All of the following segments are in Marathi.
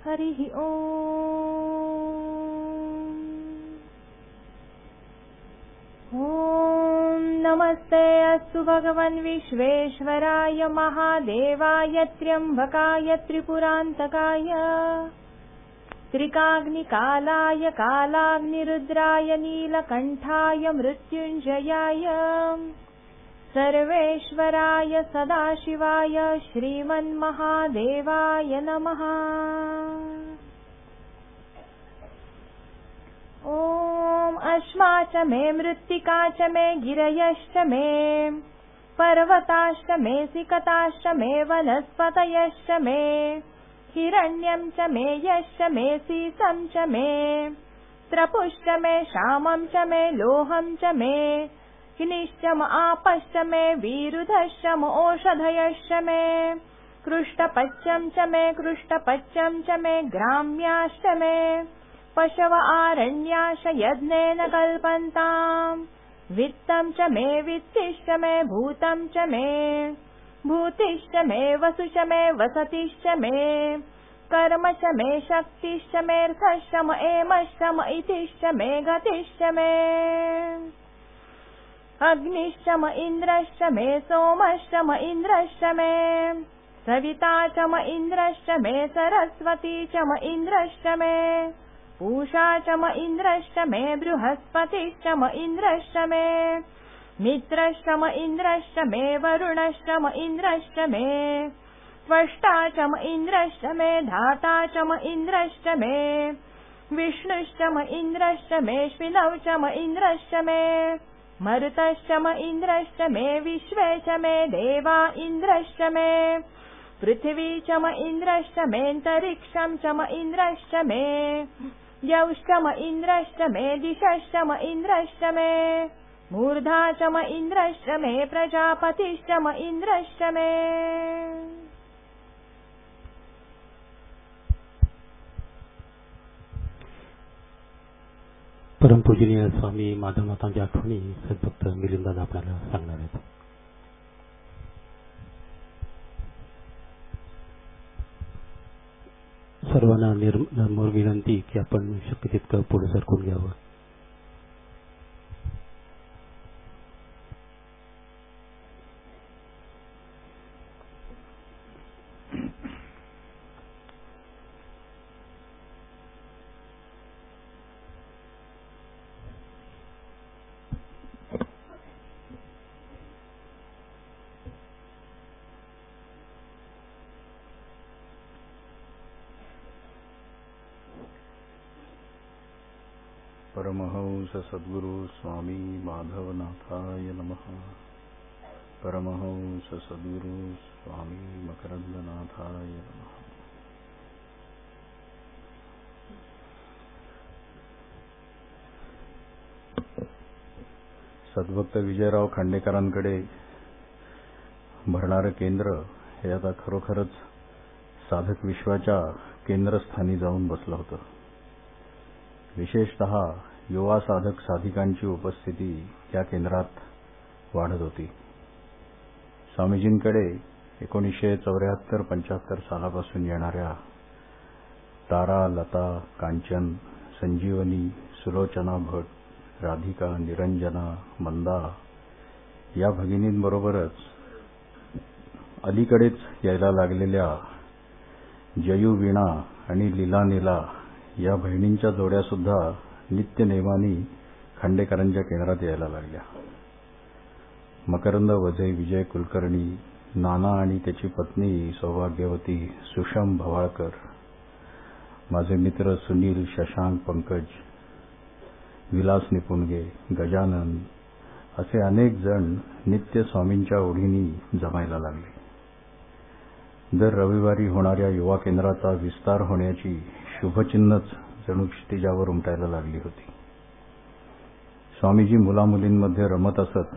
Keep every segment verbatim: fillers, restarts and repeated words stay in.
हरिः ओम्। ॐ नमस्ते अस्तु भगवन् विश्वेश्वराय महादेवाय त्र्यम्बकाय त्रिपुरान्तकाय त्रिकाग्निकालाय कालाग्निरुद्राय नीलकण्ठाय मृत्युञ्जयाय सर्वेश्वराय सदाशिवाय श्रीमन्महादेवाय नमः। ॐ अश्मा च मे मृत्तिका च मे गिरयश्च मे पर्वताश्च मे सिकताश्च मे वनस्पतयश्च मे हिरण्यं च मे यश्च मे सीसं च मे त्रपुश्च मे श्यामं च मे लोहं च मे हिनिश्च म आपश्च मे वीरुधश्च म ओषधयश्च मे कृष्टपच्यं च मे कृष्टपच्यं च मे ग्राम्याश्च मे पशव आरण्याश यज्ञेन कल्पन्ताम् वित्तं च मे वित्तिश्च मे भूतं च मे भूतिश्च मे वसु च मे वसतिश्च मे कर्म च मे शक्तिश्च मेऽर्थश्च म एमश्च म इतिश्च मे गतिश्च मे अग्निश्च म इन्द्रश्च मे सोमश्च म इन्द्रश्च मे सविता च म इन्द्रश्च मे सरस्वती च म इन्द्रश्च मे पूषा च म इन्द्रश्च मे बृहस्पतिश्च म इन्द्रश्च मे मित्रश्च म इन्द्रश्च मे वरुणश्च म इन्द्रश्च मे त्वष्टा च म इन्द्रश्च मे धाता च म इन्द्रश्च मे विष्णुश्च म इन्द्रश्च मे श्विनौ च म इन्द्रश्च मे मरुतश्च म इन्द्रश्च मे विश्वे च मे देवा इन्द्रश्च मे पृथिवी च म इन्द्रश्च मेऽन्तरिक्षं च म इन्द्रश्च मे यौश्च म इन्द्रश्च मे दिशश्च म इन्द्रश्च मे मूर्धा च म इन्द्रश्च मे प्रजापतिश्च म इन्द्रश्च मे। परमपूजनीय स्वामी माधवनाथांच्या आठवणी सद्भक्त मिलिंददादा आपल्याला सांगणार आहेत. सर्वांना निर्मोल विनंती की आपण शक्य तितकं पुढे सरकून घ्यावं. परमहंस सद्गुरु स्वामी माधवनाथाय नमः. परमहंस सद्गुरु स्वामी मकरंदनाथाय नमः. सद्भक्त विजयराव खांडेकरांकडे भरणारं केंद्र हे आता खरोखरच साधक विश्वाच्या केंद्रस्थानी जाऊन बसलं होतं. विशेषतः युवा साधक साधिकांची उपस्थिती या केंद्रात वाढत होती. स्वामीजींकडे एकोणीसशे चौऱ्याहत्तर पंच्याहत्तर सालापासून येणाऱ्या तारा, लता, कांचन, संजीवनी, सुलोचना भट, राधिका, निरंजना, मंदा या भगिनींबरोबरच अलीकडेच यायला लागलेल्या जयू, वीणा आणि लीला, नीला या बहिणींच्या जोड्या सुद्धा नित्य नेमानी खांडेकरांच्या केंद्रात यायला लागल्या. मकरंद वझे, विजय कुलकर्णी, नाना आणि त्याची पत्नी सौभाग्यवती, सुषम भवाळकर, माझे मित्र सुनील, शशांक, पंकज, विलास निपुणगे, गजानन असे अनेक जण नित्य स्वामींच्या ओढीनी जमायला लागले. दर रविवारी होणाऱ्या युवा केंद्राचा विस्तार होण्याची शुभचिन्हच जणू क्षितिजावर उमटायला लागली होती. स्वामीजी मुलामुलींमध्ये रमत असत,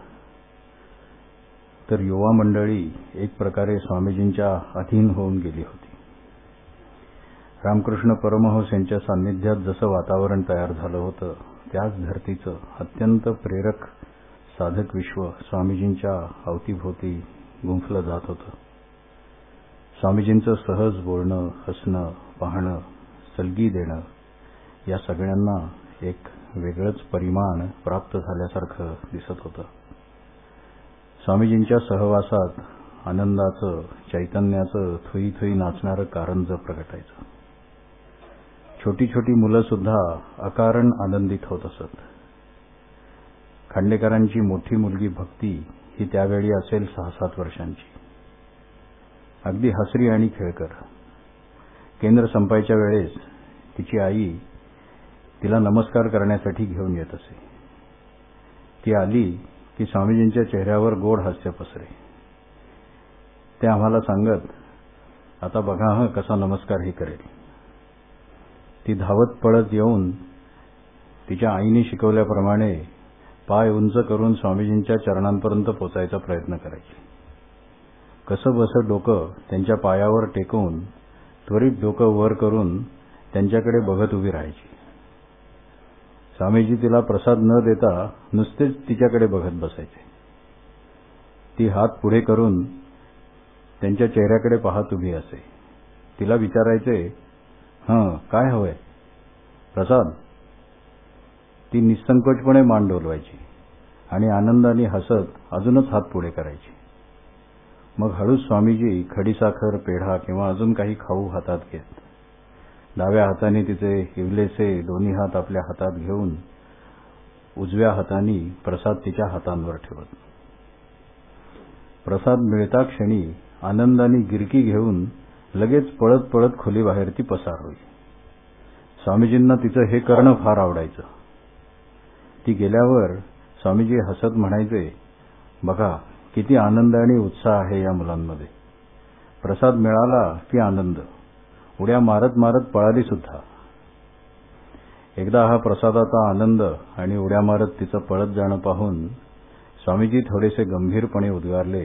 तर युवा मंडळी एक प्रकारे स्वामीजींच्या अधीन होऊन गेली होती. रामकृष्ण परमहंस यांच्या सान्निध्यात जसं वातावरण तयार झालं होतं, त्याच धर्तीचं अत्यंत प्रेरक साधक विश्व स्वामीजींच्या अवतीभोवती गुंफलं जात होतं. स्वामीजींचं सहज बोलणं, हसणं, पाहणं सलगी देणं या सगळ्यांना एक वेगळंच परिमाण प्राप्त झाल्यासारखं दिसत होतं. स्वामीजींच्या सहवासात आनंदाचं, चैतन्याचं थुई थुई नाचणारं कारंज प्रगटायचं. छोटी छोटी मुलं सुद्धा अकारण आनंदित होत असत. खांडेकरांची मोठी मुलगी भक्ती ही त्यावेळी असेल सहा सात वर्षांची. अगदी हसरी आणि खेळकर. केंद्र संपायच्या वेळेस तिची आई तिला नमस्कार करण्यासाठी घेऊन येत असे. ती आली की स्वामीजींच्या चेहऱ्यावर गोड हास्य पसरे. ते आम्हाला सांगत, आता बघा हं कसा नमस्कार ही करेल. ती धावत पळत येऊन तिच्या आईने शिकवल्याप्रमाणे पाय उंच करून स्वामीजींच्या चरणांपर्यंत पोचायचा प्रयत्न करायची. कसं बसं डोकं त्यांच्या पायावर टेकवून त्वरित डोकं वर करून त्यांच्याकडे बघत उभी राहायची. स्वामीजी तिला प्रसाद न देता नुसतेच तिच्याकडे बघत बसायचे. ती हात पुढे करून त्यांच्या चेहऱ्याकडे पाहत उभी असे. तिला विचारायचे, हं काय हवंय? प्रसाद? ती निसंकोचपणे मान डोलवायची आणि आनंदाने हसत अजूनच हात पुढे करायची. मग हळूच स्वामीजी खडीसाखर, पेढा किंवा अजून काही खाऊ हातात घेत. डाव्या हाताने तिचे हिवलेसे दोन्ही हात आपल्या हातात घेऊन उजव्या हाताने प्रसाद तिच्या हातांवर ठेवत. प्रसाद मिळता क्षणी आनंदाने गिरकी घेऊन लगेच पळत पळत खोलीबाहेर ती पसार होई. स्वामीजींना तिचं हे करणं फार आवडायचं. ती गेल्यावर स्वामीजी हसत म्हणायचे, बघा किती आनंद आणि उत्साह आहे या मुलांमध्ये. प्रसाद मिळाला की आनंद, उड्या मारत मारत पळाली सुद्धा. एकदा हा प्रसादाचा आनंद आणि उड्या मारत तिचं पळत जाणं पाहून स्वामीजी थोडेसे गंभीरपणे उद्गारले,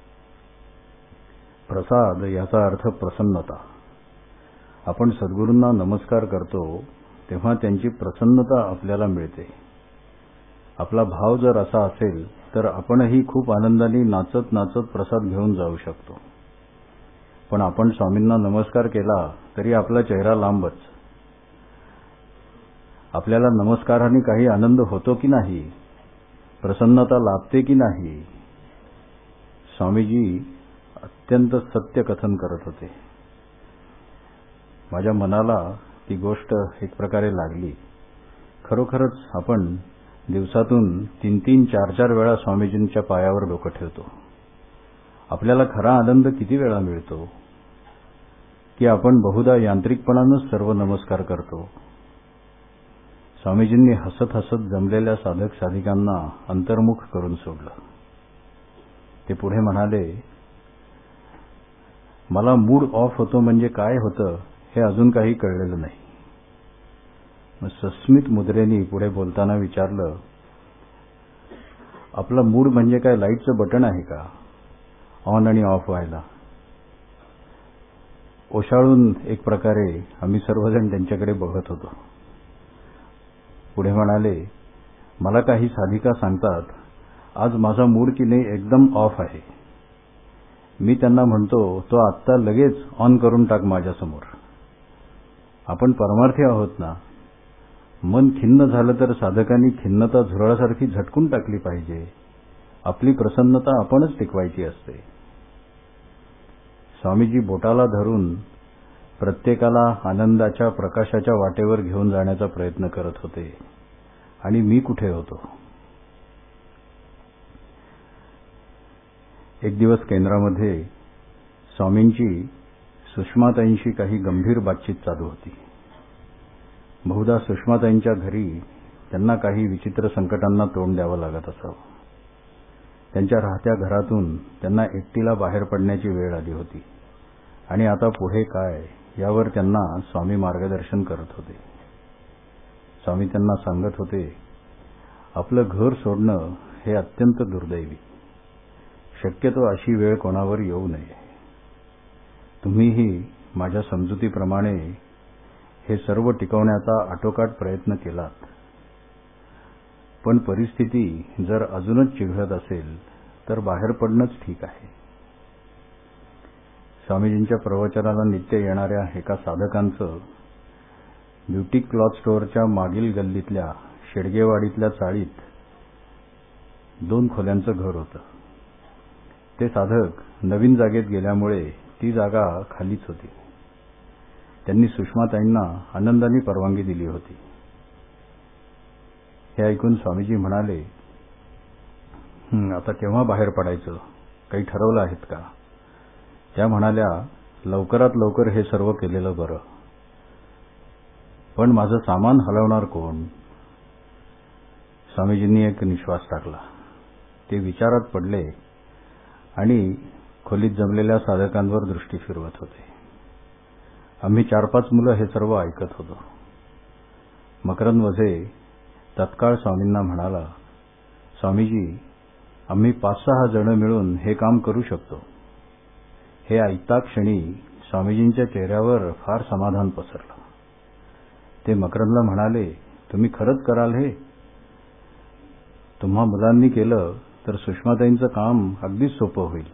प्रसाद याचा अर्थ प्रसन्नता. आपण सद्गुरूंना नमस्कार करतो तेव्हा त्यांची प्रसन्नता आपल्याला मिळते. आपला भाव जर असा असेल तर आपणही खूप आनंदाने नाचत नाचत प्रसाद घेऊन जाऊ शकतो. पण आपण स्वामींना नमस्कार केला तरी आपला चेहरा लांबच. आपल्याला नमस्काराने काही आनंद होतो की नाही, प्रसन्नता लाभते की नाही. स्वामीजी अत्यंत सत्य कथन करत होते. माझ्या मनाला ती गोष्ट एक प्रकारे लागली. खरोखरच आपण दिवसातून तीन तीन चार चार वेळा स्वामीजींच्या पायावर डोकं ठेवतो. आपल्याला खरा आनंद किती वेळा मिळतो की आपण बहुधा यांत्रिकपणानंच सर्व नमस्कार करतो. स्वामीजींनी हसत हसत जमलेल्या साधक साधिकांना अंतर्मुख करून सोडलं. ते पुढे म्हणाले, मला मूड ऑफ होतो म्हणजे काय होतं हे अजून काही कळलेलं नाही. मग सस्मित मुद्रेनी पुढे बोलताना विचारलं, आपला मूड म्हणजे काय लाईटचं बटन आहे का ऑन आणि ऑफ व्हायला? ओशाळून एक प्रकारे आम्ही सर्वजण त्यांच्याकडे बघत होतो. पुढे म्हणाले, मला काही साधिका सांगतात, आज माझा मूड की नाही एकदम ऑफ आहे. मी त्यांना म्हणतो, तो आत्ता लगेच ऑन करून टाक माझ्यासमोर. आपण परमार्थी आहोत ना. मन खिन्न झालं तर साधकांनी खिन्नता झुरळासारखी झटकून टाकली पाहिजे. आपली प्रसन्नता आपणच टिकवायची असते. स्वामीजी बोटाला धरून प्रत्येकाला आनंदाच्या प्रकाशाच्या वाटेवर घेऊन जाण्याचा प्रयत्न करत होते आणि मी कुठे होतो. एक दिवस केंद्रामध्ये स्वामींची सुषमाताईंशी काही गंभीर बातचीत चालू होती. बहुधा सुषमाताईंच्या घरी त्यांना काही विचित्र संकटांना तोंड द्यावं लागत असावं. त्यांच्या राहत्या घरातून त्यांना एकटीला बाहेर पडण्याची वेळ आली होती आणि आता पुढे काय यावर त्यांना स्वामी मार्गदर्शन करत होते. स्वामी त्यांना सांगत होते, आपलं घर सोडणं हे अत्यंत दुर्दैवी. शक्यतो अशी वेळ कोणावर येऊ नये. तुम्हीही माझ्या समजुतीप्रमाणे हे सर्व टिकवण्याचा आटोकाट प्रयत्न केलात. पण परिस्थिती जर अजूनच चिघळत असेल तर बाहेर पडणंच ठीक आहे. स्वामीजींच्या प्रवचनाला नित्य येणाऱ्या एका साधकांचं ब्युटी क्लॉथ स्टोअरच्या मागील गल्लीतल्या शेडगेवाडीतल्या चाळीत दोन खोल्यांचं घर होतं. ते साधक नवीन जागेत गेल्यामुळे ती जागा खालीच होती. त्यांनी सुषमाताईंना आनंदाने परवानगी दिली होती. हे ऐकून स्वामीजी म्हणाले, आता केव्हा बाहेर पडायचं, काही ठरवलं आहेत का? त्या म्हणाल्या, लवकरात लवकर हे सर्व केलेलं बरं, पण माझं सामान हलवणार कोण? स्वामीजींनी एक निश्वास टाकला. ते विचारात पडले आणि खोलीत जमलेल्या साधकांवर दृष्टी फिरवत होते. आम्ही चार पाच मुलं हे सर्व ऐकत होतो. मकरंद वझे तत्काळ स्वामींना म्हणाला, स्वामीजी, आम्ही पाच सहा जण मिळून हे काम करू शकतो. हे ऐकता क्षणी स्वामीजींच्या चेहऱ्यावर फार समाधान पसरलं. ते मकरंदला म्हणाले, तुम्ही खरंच कराल हे? तुम्हा मुलांनी केलं तर सुषमाताईंचं काम अगदीच सोपं होईल.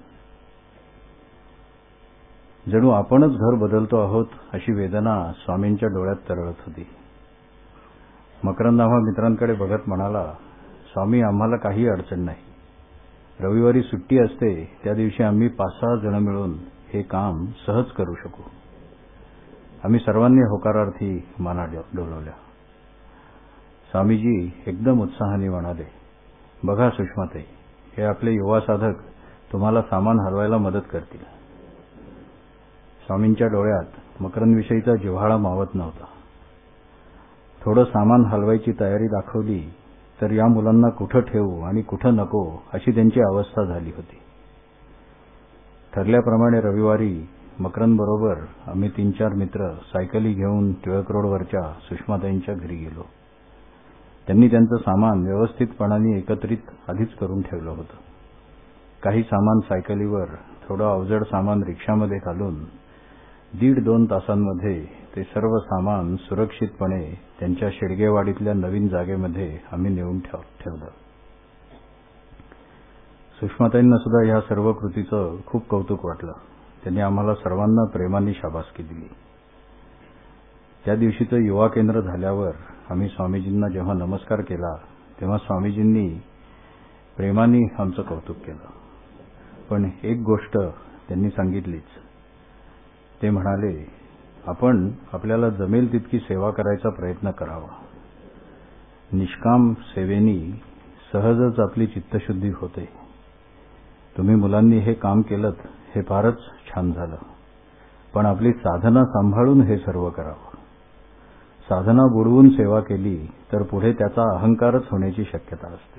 जणू आपणच घर बदलतो आहोत अशी वेदना स्वामींच्या डोळ्यात तरळत होती. मकरंद आम्हा मित्रांकडे बघत म्हणाला, स्वामी, आम्हाला काही अडचण नाही. रविवारी सुट्टी असते, त्या दिवशी आम्ही पाच सहा जण मिळून हे काम सहज करू शकू. आम्ही सर्वांनी होकारार्थी माना डोलवल्या. स्वामीजी एकदम उत्साहाने म्हणाले, बघा सुषमाताई, हे आपले युवा साधक तुम्हाला सामान हलवायला मदत करतील. स्वामींच्या डोळ्यात मकरंदविषयीचा जिव्हाळा मावत नव्हता. थोडं सामान हलवायची तयारी दाखवली तर या मुलांना कुठं ठेवू आणि कुठं नको अशी त्यांची अवस्था झाली होती. ठरल्याप्रमाणे रविवारी मकरंद बरोबर आम्ही तीन चार मित्र सायकली घेऊन टिळक रोडवरच्या सुषमाताईंच्या घरी गेलो. त्यांनी त्यांचं सामान व्यवस्थितपणाने एकत्रित आधीच करून ठेवलं होतं. काही सामान सायकलीवर, थोडं अवजड सामान रिक्षामध्ये घालून दीड दोन तासांमध्ये ते सर्व सामान सुरक्षितपणे त्यांच्या शेडगेवाडीतल्या नवीन जागेमध्ये आम्ही नेऊन ठेवलं. सुषमाताईंना सुद्धा ह्या सर्व कृतीचं खूप कौतुक वाटलं. त्यांनी आम्हाला सर्वांना प्रेमाने शाबासकी दिली. त्या दिवशीचं युवा केंद्र झाल्यावर आम्ही स्वामीजींना जेव्हा नमस्कार केला तेव्हा स्वामीजींनी प्रेमाने आमचं कौतुक केलं. पण एक गोष्ट त्यांनी सांगितलीच. ते म्हणाले, आपण आपल्याला जमेल तितकी सेवा करायचा प्रयत्न करावा. निष्काम सेवेनी सहजच आपली चित्तशुद्धी होते. तुम्ही मुलांनी हे काम केलं हे फारच छान झालं, पण आपली साधना सांभाळून हे सर्व करावं. साधना बुडवून सेवा केली तर पुढे त्याचा अहंकारच होण्याची शक्यता असते.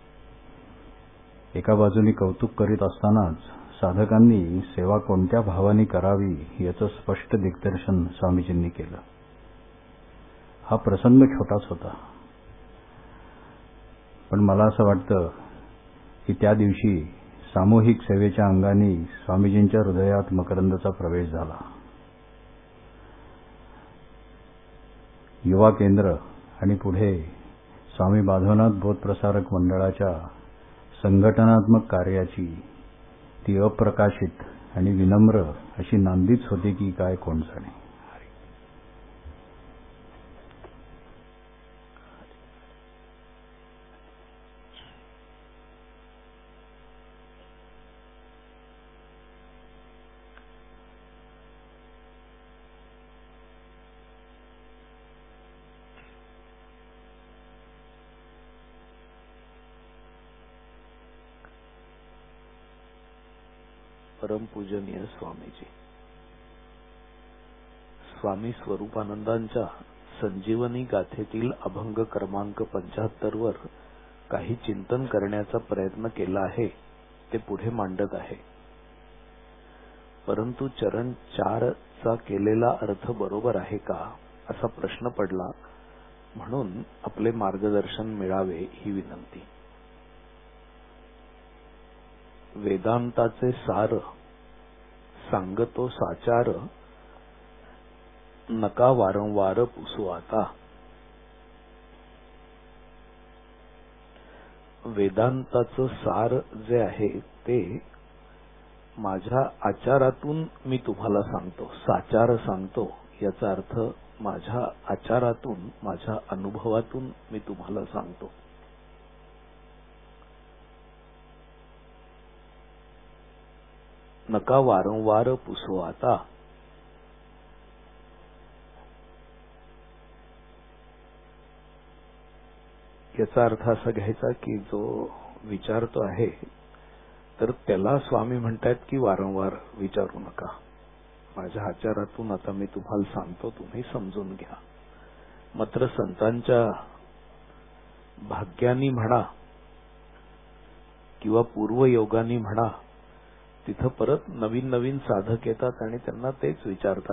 एका बाजूनी कौतुक करीत असतानाच साधकांनी सेवा कोणत्या भावाने करावी याचं स्पष्ट दिग्दर्शन स्वामीजींनी केलं. हा प्रसंग छोटाच होता, पण मला असं वाटतं की त्या दिवशी सामूहिक सेवेच्या अंगाने स्वामीजींच्या हृदयात मकरंदचा प्रवेश झाला. युवा केंद्र आणि पुढे स्वामी माधवनाथ बोधप्रसारक मंडळाच्या संघटनात्मक कार्याची ती अप्रकाशित आणि विनम्र अशी नांदीच होती की काय कोण जाणे. परमपूजनीय स्वामीजी, स्वामी स्वरूपानंदांच्या संजीवनी गाथेतील अभंग क्रमांक पंच्याहत्तर वर काही चिंतन करण्याचा प्रयत्न केला आहे ते पुढे मांडत आहे. परंतु चरण चार चा केलेला अर्थ बरोबर आहे का असा प्रश्न पडला, म्हणून आपले मार्गदर्शन मिळावे ही विनंती. वेदांताचे सार सांगतो साचार, नका वारंवार पुसू आता. वेदांताचं सार जे आहे ते माझ्या आचारातून मी तुम्हाला सांगतो, साचार सांगतो. याचा अर्थ माझ्या आचारातून, माझ्या अनुभवातून मी तुम्हाला सांगतो. नका वारंवार पुसो आता, याचा अर्थ असा घ्यायचा की जो विचारतो आहे तर त्याला स्वामी म्हणतात की वारंवार विचारू नका. माझ्या आचारातून आता मी तुम्हाला सांगतो, तुम्ही समजून घ्या. मात्र संतांच्या भाग्यानी म्हणा किंवा पूर्वयोगानी म्हणा, तिथं परत नवीन नवीन साधक येतात आणि त्यांना तेच विचारतात.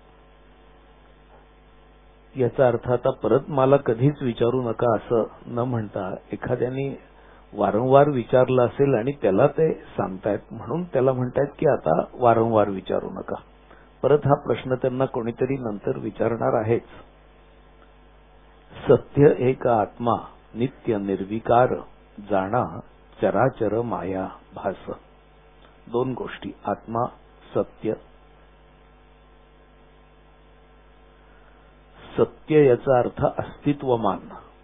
याचा अर्थ आता परत मला कधीच विचारू नका असं न म्हणता, एखाद्याने वारंवार विचारलं असेल आणि त्याला ते सांगतायत म्हणून त्याला म्हणतायत की आता वारंवार विचारू नका. परत हा प्रश्न त्यांना कोणीतरी नंतर विचारणार आहेच. सत्य एक आत्मा नित्य निर्विकार जाणा चराचर माया भास. दोन गोष्टी, आत्मा, सत्य. सत्य याचा अर्थ अस्तित्वमान.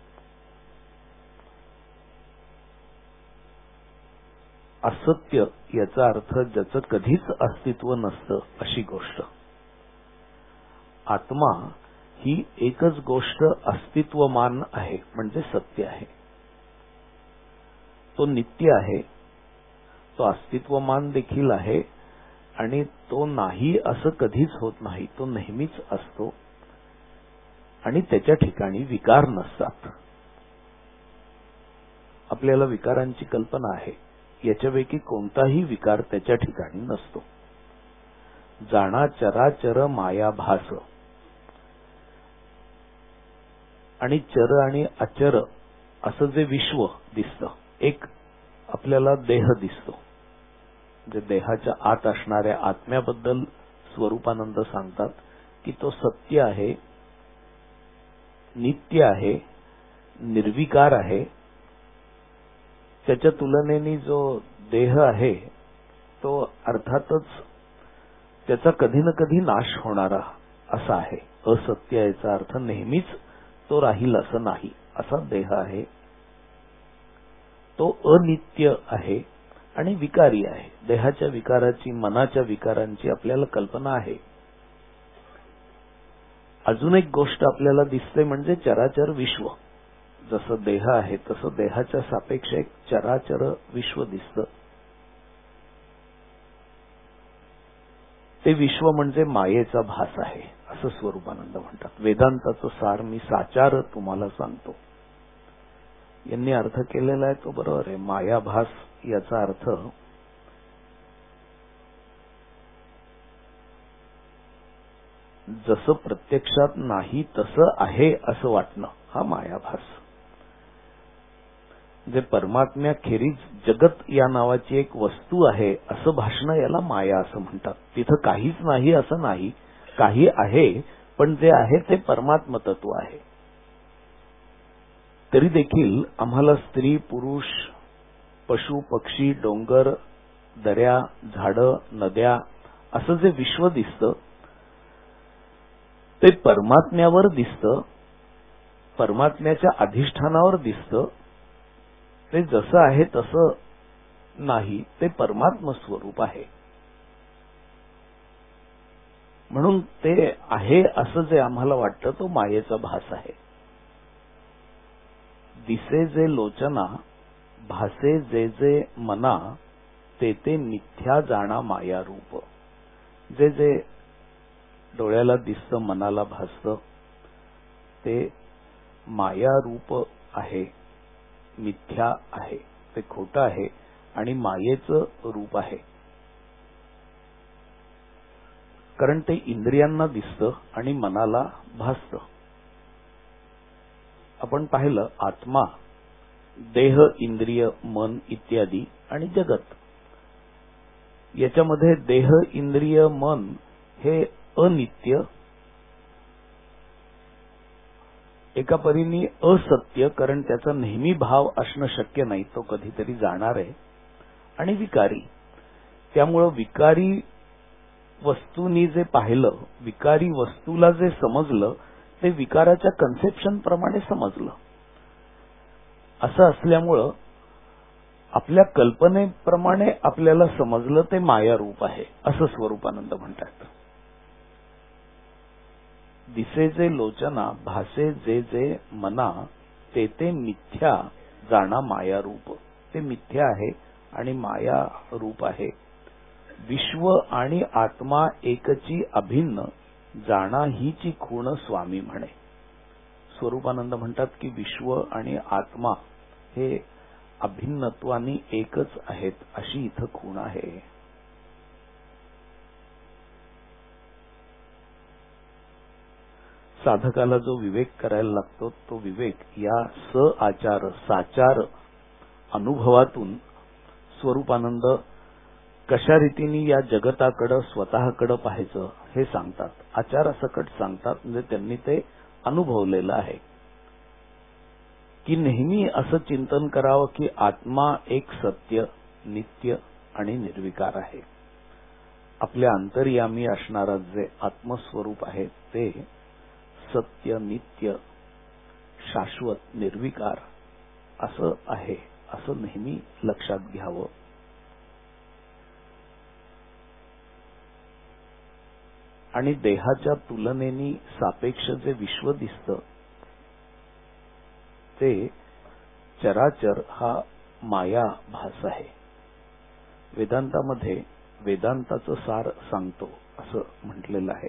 असत्य याचा अर्थ ज्याचं कधीच अस्तित्व नसतं अशी गोष्ट. आत्मा ही एकच गोष्ट अस्तित्वमान आहे म्हणजे सत्य आहे. तो नित्य आहे, तो अस्तित्वमान देखील आहे आणि तो नाही असं कधीच होत नाही. तो नेहमीच असतो आणि त्याच्या ठिकाणी विकार नसतात. आपल्याला विकारांची कल्पना आहे, याच्यापैकी कोणताही विकार त्याच्या ठिकाणी नसतो. जाणा चराचर माया भास. आणि चर आणि अचर असं जे विश्व दिसतं, एक आपल्याला देह दिसतो, जे देहाच्या आत असणाऱ्या आत्म्याबद्दल स्वरूपानंद सांगतात की तो सत्य आहे, नित्य आहे, निर्विकार आहे. त्याच्या तुलनेने जो देह आहे तो अर्थातच त्याचा कधी ना कधी नाश होणारा असा आहे. असत्य याचा अर्थ नेहमीच तो राहील असं नाही, असा देह आहे. तो अनित्य आहे आणि विकारी आहे. देहाच्या विकाराची, मनाच्या विकारांची आपल्याला कल्पना आहे. अजून एक गोष्ट आपल्याला दिसते म्हणजे चराचर विश्व. जसं देह आहे तसं देहाच्या सापेक्ष एक चराचर विश्व दिसतं. ते विश्व म्हणजे मायेचा भास आहे असं स्वरूपानंद म्हणतात. वेदांताचं सार मी साचार तुम्हाला सांगतो. यांनी अर्थ केलेला आहे तो बरोबर आहे. मायाभास याचा अर्थ जसं प्रत्यक्षात नाही तसं आहे असं वाटणं, हा मायाभास. जे परमात्म्याखेरीज जगत या नावाची एक वस्तू आहे असं भासणं, याला माया असं म्हणतात. तिथं काहीच नाही असं नाही, काही आहे, पण जे आहे ते परमात्म तत्व आहे. तरी देखील आम्हाला स्त्री, पुरुष, पशु, पक्षी, डोंगर, दऱ्या, झाडं, नद्या असं जे विश्व दिसतं ते परमात्म्यावर दिसतं, परमात्म्याच्या अधिष्ठानावर दिसतं. ते जसं आहे तसं नाही, ते परमात्म स्वरूप आहे. म्हणून ते आहे असं जे आम्हाला वाटतं तो मायेचा भास आहे. दिसे जे लोचना भासे जे जे मना ते ते मिथ्या जाणा माया रूप. जे जे डोळ्याला दिसतं, मनाला भासतं ते माया रूप आहे, मिथ्या आहे, ते खोटं आहे आणि मायेचं रूप आहे. कारण ते इंद्रियांना दिसतं आणि मनाला भासतं. आपण पाहिलं आत्मा, देह, इंद्रिय, मन इत्यादी आणि जगत. याच्यामध्ये देह, इंद्रिय, मन हे अनित्य, एका परीने असत्य, कारण त्याचा नेहमी भाव असणं शक्य नाही, तो कधीतरी जाणार आहे, आणि विकारी. त्यामुळं विकारी वस्तूंनी जे पाहिलं, विकारी वस्तूला जे समजलं ते विकाराच्या कन्सेप्शन प्रमाणे समजलं. असं असल्यामुळं आपल्या कल्पनेप्रमाणे आपल्याला समजलं ते माया रूप आहे असं स्वरूपानंद म्हणतात. दिसे जे लोचना भासे जे जे मना ते ते मिथ्या जाणा माया रूप. ते मिथ्या आहे आणि माया रूप आहे. विश्व आणि आत्मा एकची अभिन्न जाणा हीची खूण स्वामी म्हणे. स्वरूपानंद म्हणतात की विश्व आणि आत्मा हे अभिन्नत्वानी एकच आहेत अशी इथं खूण आहे. साधकाला जो विवेक करायला लागतो तो विवेक या स आचार साचार अनुभवातून स्वरूपानंद कशा रीतीने या जगताकडे स्वतःकडे पाहायचं हे सांगतात. आचारासकट सांगतात म्हणजे त्यांनी ते अनुभवलेलं आहे की नेहमी असं चिंतन करावं की आत्मा एक सत्य नित्य आणि निर्विकार आहे. आपल्या अंतर्यामी असणारा जे आत्मस्वरूप आहे ते सत्य नित्य शाश्वत निर्विकार असं आहे असं नेहमी लक्षात घ्यावं. आणि देहाच्या तुलनेने सापेक्ष जे विश्व दिसतं ते चराचर हा माया भास आहे. वेदांतामध्ये वेदांताचं सार सांगतो असं म्हटलेलं आहे.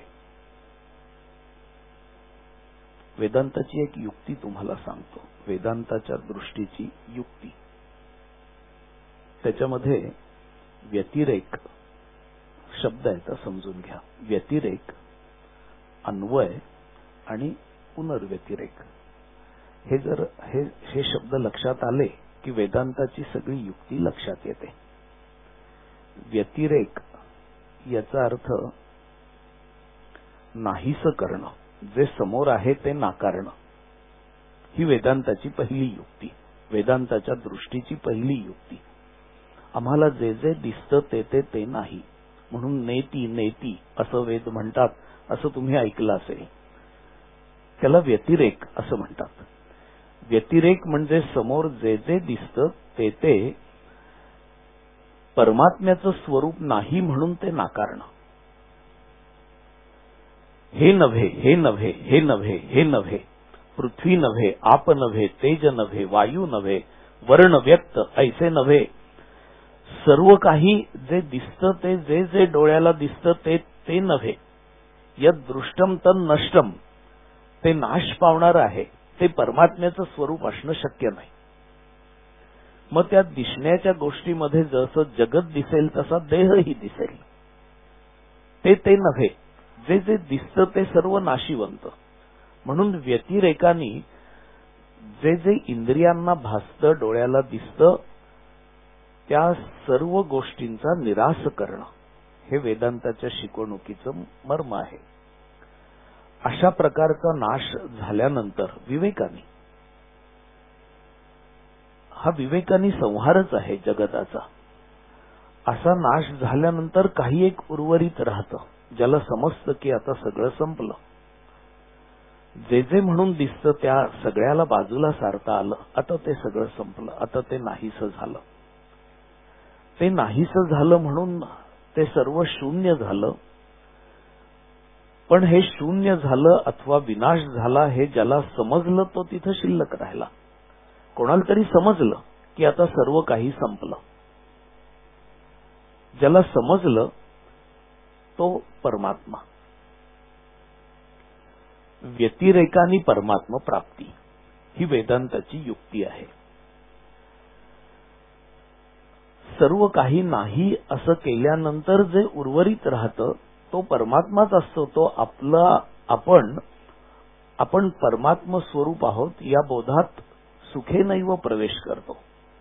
वेदांताची एक युक्ती तुम्हाला सांगतो. वेदांताच्या दृष्टीची युक्ती. त्याच्यामध्ये व्यतिरेक शब्द आहे तर समजून घ्या. व्यतिरेक अन्वय आणि पुनर्व्यतिरेक हे जर हे हे शब्द लक्षात आले की वेदांताची सगळी युक्ती लक्षात येते. व्यतिरेक याचा अर्थ नाहीसं करणं. जे समोर आहे ते नाकारणं ही वेदांताची पहिली युक्ती. वेदांताच्या दृष्टीची पहिली युक्ती. आम्हाला जे जे दिसतं ते ते ते नाही म्हणून नेती नेती असं वेद म्हणतात असं तुम्ही ऐकलं असेल. त्याला व्यतिरेक असं म्हणतात. व्यतिरेक म्हणजे समोर जे जे दिसतं ते ते परमात्म्याचं स्वरूप नाही म्हणून ते नाकारणं. हे नव्हे हे नव्हे हे नव्हे हे नव्हे पृथ्वी नव्हे आप नव्हे तेज नव्हे वायू नव्हे वर्ण व्यक्त ऐसे नव्हे. सर्व काही जे दिसतं ते जे जे डोळ्याला दिसतं ते ते नव्हे. यद दृष्टम तन नष्टम ते नाश पावणार आहे. ते परमात्म्याचं स्वरूप असणं शक्य नाही. मग त्या दिसण्याच्या गोष्टीमध्ये जसं जगत दिसेल तसा देहही दिसेल. ते ते नव्हे. जे जे दिसतं ते सर्व नाशिवंत. म्हणून व्यतिरेकानी जे जे इंद्रियांना भासतं डोळ्याला दिसतं त्या सर्व गोष्टींचा निराश करणं हे वेदांताच्या शिकवणुकीचं मर्म आहे. अशा प्रकारचा नाश झाल्यानंतर विवेकानी हा विवेकानी संहारच आहे जगताचा. असा नाश झाल्यानंतर काही एक उर्वरित राहतं ज्याला समजतं की आता सगळं संपलं. जे जे म्हणून दिसतं त्या सगळ्याला बाजूला सारता आलं. आता ते सगळं संपलं. आता ते नाहीसं झालं. ते नाहीसं झालं म्हणून ते सर्व शून्य झालं. पण हे शून्य झालं अथवा विनाश झाला हे ज्याला समजलं तो तिथं शिल्लक राहिला. कोणाला तरी समजलं की आता सर्व काही संपलं. ज्याला समजलं तो परमात्मा. व्यतिरेकानी परमात्मा प्राप्ती ही वेदांताची युक्ती आहे. सर्व काही नाही असं केल्यानंतर जे उर्वरित राहतं तो परमात्माच असतो. तो आपला आपण आपण परमात्म स्वरूप आहोत या बोधात सुखेनैव प्रवेश करतो.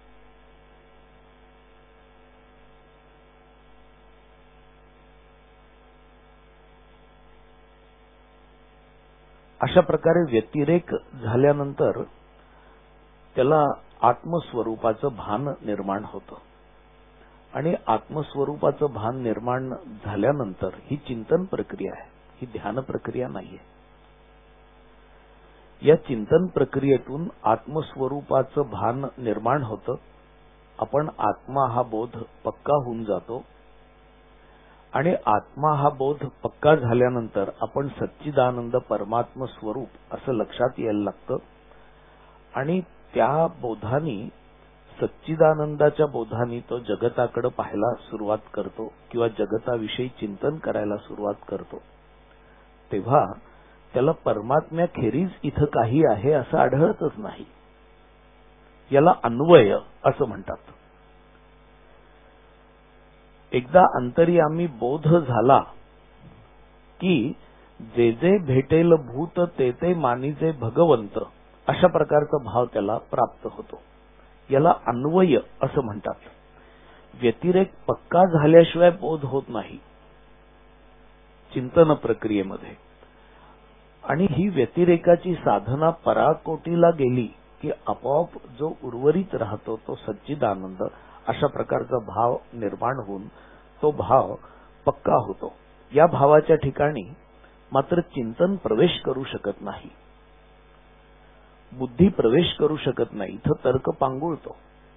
अशा प्रकारे व्यतिरेक झाल्यानंतर त्याला आत्मस्वरूपाचं भान निर्माण होतं. आणि आत्मस्वरूपाचं भान निर्माण झाल्यानंतर ही चिंतन प्रक्रिया आहे. ही ध्यान प्रक्रिया नाहीये. या चिंतन प्रक्रियेतून आत्मस्वरूपाचं भान निर्माण होतं. आपण आत्मा हा बोध पक्का होऊन जातो आणि आत्मा हा बोध पक्का झाल्यानंतर आपण सच्चिदानंद परमात्म स्वरूप असं लक्षात यायला लागतं आणि त्या बोधानी सच्चिदानंदाच्या बोधानी तो जगताकडे पाहायला सुरुवात करतो किंवा जगताविषयी चिंतन करायला सुरुवात करतो. तेव्हा त्याला परमात्म्याखेरीज इथं काही आहे असं आढळतच नाही. याला अन्वय असं म्हणतात. एकदा अंतर्यामी बोध झाला की जे जे भेटेल भूत ते ते मानिजे भगवंत अशा प्रकारचा भाव त्याला प्राप्त होतो. याला अन्वय असं म्हणतात. व्यतिरेक पक्का झाल्याशिवाय बोध होत नाही चिंतन प्रक्रियेमध्ये. आणि ही व्यतिरेकाची साधना पराकोटीला गेली की आपोआप जो उर्वरित राहतो तो सच्चिदानंद अशा प्रकारचा भाव निर्माण होऊन तो भाव पक्का होतो. या भावाच्या ठिकाणी मात्र चिंतन प्रवेश करू शकत नाही, बुद्धी प्रवेश करू शकत नाही. इथं तर्क पांगुळतो.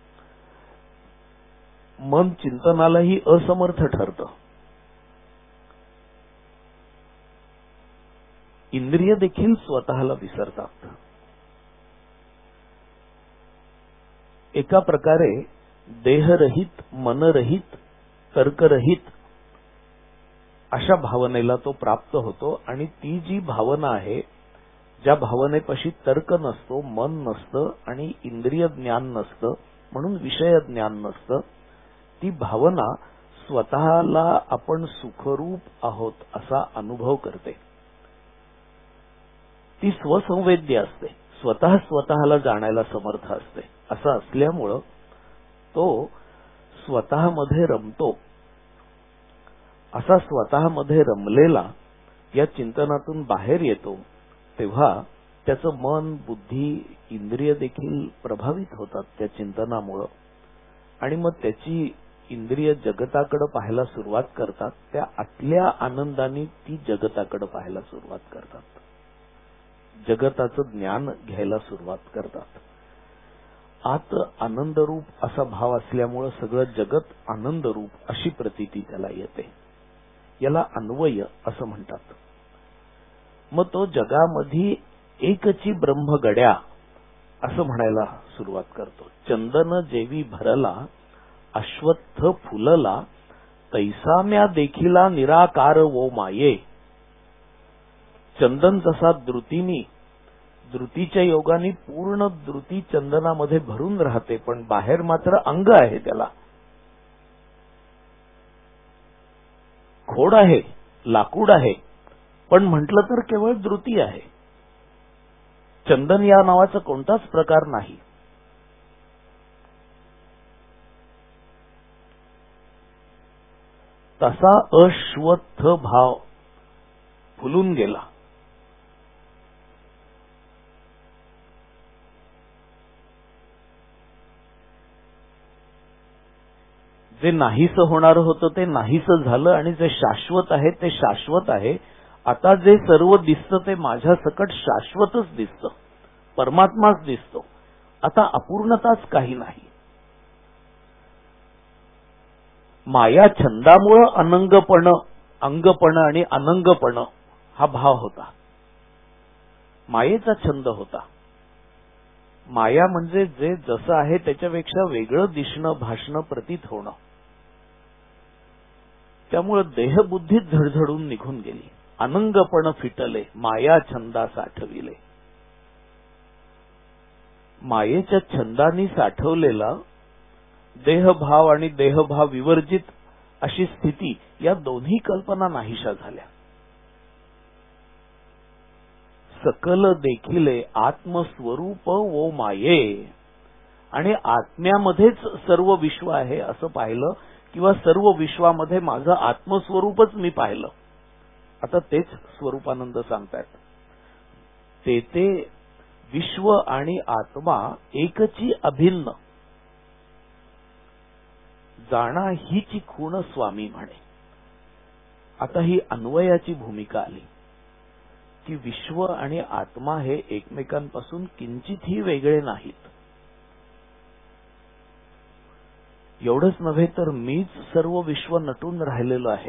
मन चिंतनालाही असमर्थ ठरतं. इंद्रिय देखील स्वतःला विसरतात. एका प्रकारे देहरहित, मनरहित, तर्करहित अशा भावनेला तो प्राप्त होतो. आणि ती जी भावना आहे, ज्या भावनेपाशी तर्क नसतो, मन नसतं आणि इंद्रिय ज्ञान नसतं, म्हणून विषय ज्ञान नसतं, ती भावना स्वतःला आपण सुखरूप आहोत असा अनुभव करते. ती स्वसंवेद्य असते, स्वतः स्वतःला जाणायला समर्थ असते. असं असल्यामुळं तो स्वतःमध्ये रमतो. असा स्वतःमध्ये रमलेला या चिंतनातून बाहेर येतो तेव्हा त्याचं मन, बुद्धी, इंद्रिय देखील प्रभावित होतात त्या चिंतनामुळं. आणि मग त्याची इंद्रिय जगताकडे पाहायला सुरुवात करतात. त्या आतल्या आनंदाने ती जगताकडे पाहायला सुरुवात करतात, जगताचं ज्ञान घ्यायला सुरुवात करतात. आत आनंदरूप असा भाव असल्यामुळं सगळं जगत आनंदरूप अशी प्रतीती त्याला येते. याला अन्वय असं म्हणतात. मग तो जगामध्ये एकची ब्रह्मगड्या असं म्हणायला सुरुवात करतो. चंदन जेवी भरला, अश्वत्थ फुलला, तैसा म्या देखिला निराकार वो माये. चंदन जसा द्रुतीनी, द्रुतीच्या योगाने पूर्ण द्रुती चंदनामध्ये भरून राहते, पण बाहेर मात्र अंग आहे, त्याला खोड आहे, लाकूड आहे, पण म्हटलं तर केवळ द्रुती आहे. चंदन या नावाचा कोणताच प्रकार नाही. तसा अश्वत्थ भाव फुलून गेला. जे नाहीसं होणार होतं ते नाहीसं झालं आणि जे शाश्वत आहे ते शाश्वत आहे. आता जे सर्व दिसतं ते माझ्या सकट शाश्वतच दिसतं, परमात्माच दिसतो. आता अपूर्णताच काही नाही. माया छंदामुळं अनंगपण, अंगपण आणि अनंगपण हा भाव होता. मायेचा छंद होता. माया म्हणजे जे जसं आहे त्याच्यापेक्षा वेगळं दिसणं, भासणं, प्रतीत होणं. त्यामुळे देहबुद्धीत झडझडून निघून गेली. अनंगपण फिटले, माया छंदा साठविले. मायेच्या छंदानी साठवलेला देहभाव आणि देहभाव विवर्जित अशी स्थिती, या दोन्ही कल्पना नाहीशा झाल्या. सकल देखिले आत्मस्वरूप वो माये. आणि आत्म्यामध्येच सर्व विश्व आहे असं पाहिलं, किंवा सर्व विश्वामध्ये माझं आत्मस्वरूपच मी पाहिलं. आता तेच स्वरूपानंद सांगतायत. ते ते विश्व आणि आत्मा एकची अभिन्न, जाणा हीची खूण स्वामी म्हणे. आता ही अन्वयाची भूमिका आली. की विश्व आणि आत्मा हे एकमेकांपासून किंचितही वेगळे नाहीत. एवढंच नव्हे तर मीच सर्व विश्व नटून राहिलेलो आहे.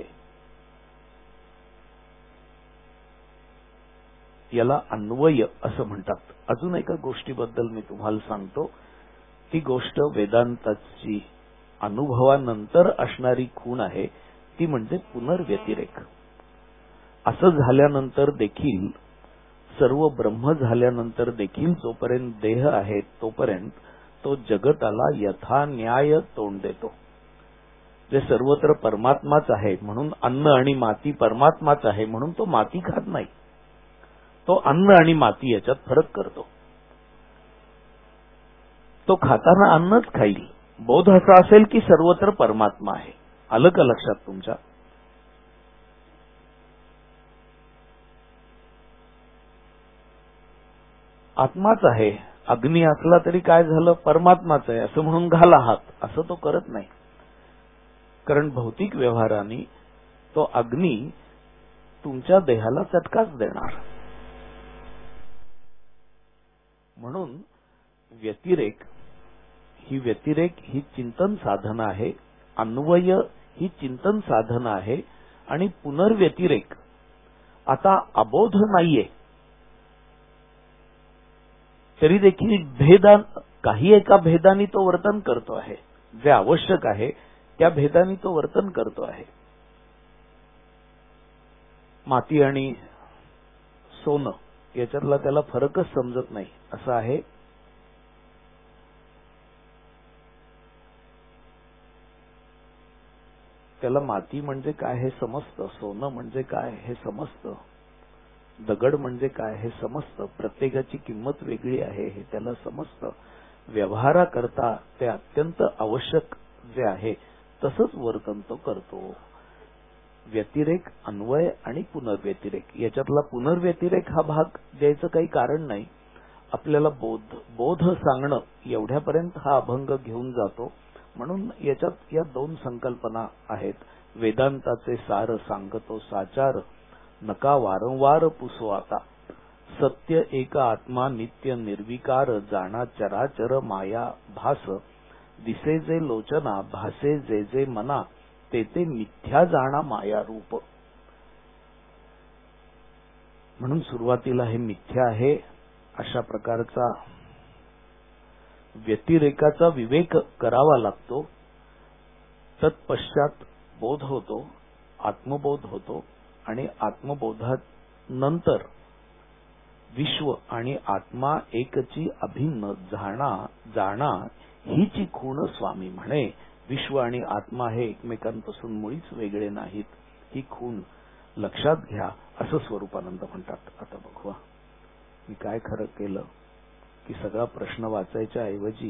याला अन्वय असं म्हणतात. अजून एका गोष्टीबद्दल मी तुम्हाला सांगतो. ती गोष्ट वेदांताची अनुभवानंतर असणारी खूण आहे, ती म्हणजे पुनर्व्यतिरेक. असं झाल्यानंतर देखील, सर्व ब्रह्म झाल्यानंतर देखील जोपर्यंत देह आहे तोपर्यंत तो जगताला यथा न्याय तोंड देतो. जे सर्वत्र परमात्माच आहे म्हणून अन्न आणि माती परमात्माच आहे म्हणून तो माती खात नाही. तो अन्न आणि माती याच्यात फरक करतो. तो खाताना अन्नच खाईल. बोध असा असेल की सर्वत्र परमात्मा आहे. आलं का लक्षात तुमच्या? आत्माच आहे. अग्नी असला तरी काय झालं, परमात्माच आहे असं म्हणून घाला हात, असं तो करत नाही. कारण भौतिक व्यवहाराने तो अग्नी तुमच्या देहाला चटकाच देणार. म्हणून व्यतिरेक ही व्यतिरेक ही चिंतन साधना आहे. अन्वय ही चिंतन साधना आहे. आणि पुनर्व्यतिरेक आता अबोध नाहीये तरी देखील भेदा काही एका भेदानी तो वर्तन करतो आहे. जे आवश्यक आहे त्या भेदानी तो वर्तन करतो आहे. माती आणि सोनं याच्यातला त्याला फरकच समजत नाही असं आहे. त्याला माती म्हणजे काय हे समजतं, सोनं म्हणजे काय हे समजतं, दगड म्हणजे काय हे समजतं, प्रत्येकाची किंमत वेगळी आहे हे त्याला समजतं. व्यवहाराकरता ते अत्यंत आवश्यक जे आहे तसंच वर्तन तो करतो. व्यतिरेक, अन्वय आणि पुनर्व्यतिरेक याच्यातला पुनर्व्यतिरेक हा भाग द्यायचं काही कारण नाही. आपल्याला बोध बोध सांगणं एवढ्यापर्यंत हा अभंग घेऊन जातो. म्हणून याच्यात या दोन संकल्पना आहेत. वेदांताचे सार सांगतो साचार, नका वारंवार पुसो आता. सत्य एक आत्मा नित्य निर्विकार, जाणा चराचर माया भास. दिसे जे लोचना, भासे जे जे मना, ते ते मिथ्या जाणा माया रूप. म्हणून सुरुवातीला हे मिथ्या आहे अशा प्रकारचा व्यतिरेकाचा विवेक करावा लागतो. तत्पश्चात बोध होतो, आत्मबोध होतो. आणि आत्मबोधानंतर विश्व आणि आत्मा एकची अभिन्न जाणा जाणा हीची खूण स्वामी म्हणे. विश्व आणि आत्मा हे एकमेकांपासून मुळीच वेगळे नाहीत, ही खूण लक्षात घ्या असं स्वरूपानंद म्हणतात. आता बघवा मी काय खरं केलं की सगळा प्रश्न वाचायच्या ऐवजी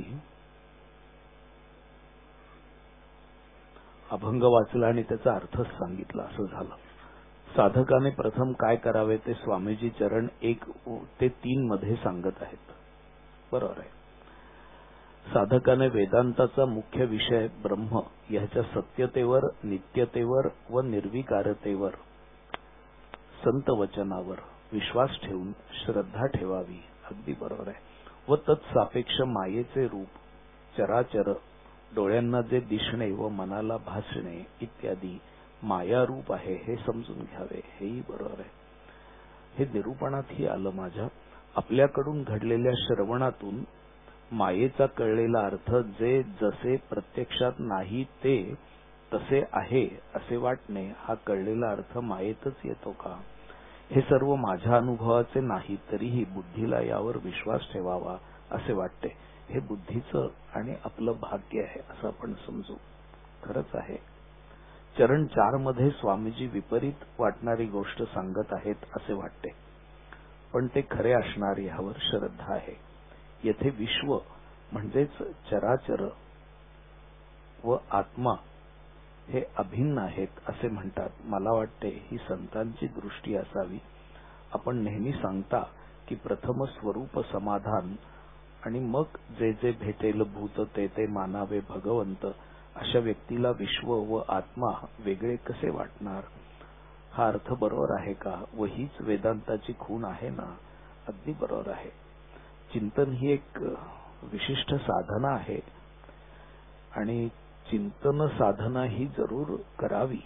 अभंग वाचला आणि त्याचा अर्थच सांगितला असं झालं. साधकाने प्रथम काय करावे ते स्वामीजी चरण एक ते तीन मध्ये सांगत आहेत. बरोबर आहे. साधकाने वेदांताचा मुख्य विषय ब्रह्म याच्या सत्यतेवर, नित्यतेवर व निर्विकारतेवर, संत वचनावर विश्वास ठेवून श्रद्धा ठेवावी. अगदी बरोबर आहे. व तत्सापेक्ष मायेचे रूप, चराचर, डोळ्यांना जे दिसणे व मनाला भासणे इत्यादी माया रूप आहे हे समजून घ्यावे. हेही बरोबर आहे. हे निरूपणातही आलं माझ्या. आपल्याकडून घडलेल्या श्रवणातून मायेचा कळलेला अर्थ जे जसे प्रत्यक्षात नाही ते तसे आहे असे वाटणे हा कळलेला अर्थ मायेतच येतो का? हे सर्व माझ्या अनुभवाचे नाही तरीही बुद्धीला यावर विश्वास ठेवावा असे वाटते. हे बुद्धीचं आणि आपलं भाग्य आहे असं आपण समजू. खरंच आहे. चरण चार मध्ये स्वामीजी विपरीत वाटणारी गोष्ट सांगत आहेत असे वाटते, पण ते खरे असणार यावर श्रद्धा आहे. येथे विश्व म्हणजेच चराचर व आत्मा हे अभिन्न आहेत असे म्हणतात. मला वाटते ही संतांची दृष्टी असावी. आपण नेहमी सांगता की प्रथम स्वरूप समाधान आणि मग जे जे भेटेल भूत ते ते मानावे भगवंत. अशा व्यक्तीला विश्व व आत्मा वेगळे कसे वाटणार? हा अर्थ बरोबर आहे का व हीच वेदांताची खूण आहे ना? अगदी बरोबर आहे. चिंतन ही एक विशिष्ट साधना आहे आणि चिंतन साधना ही जरूर करावी.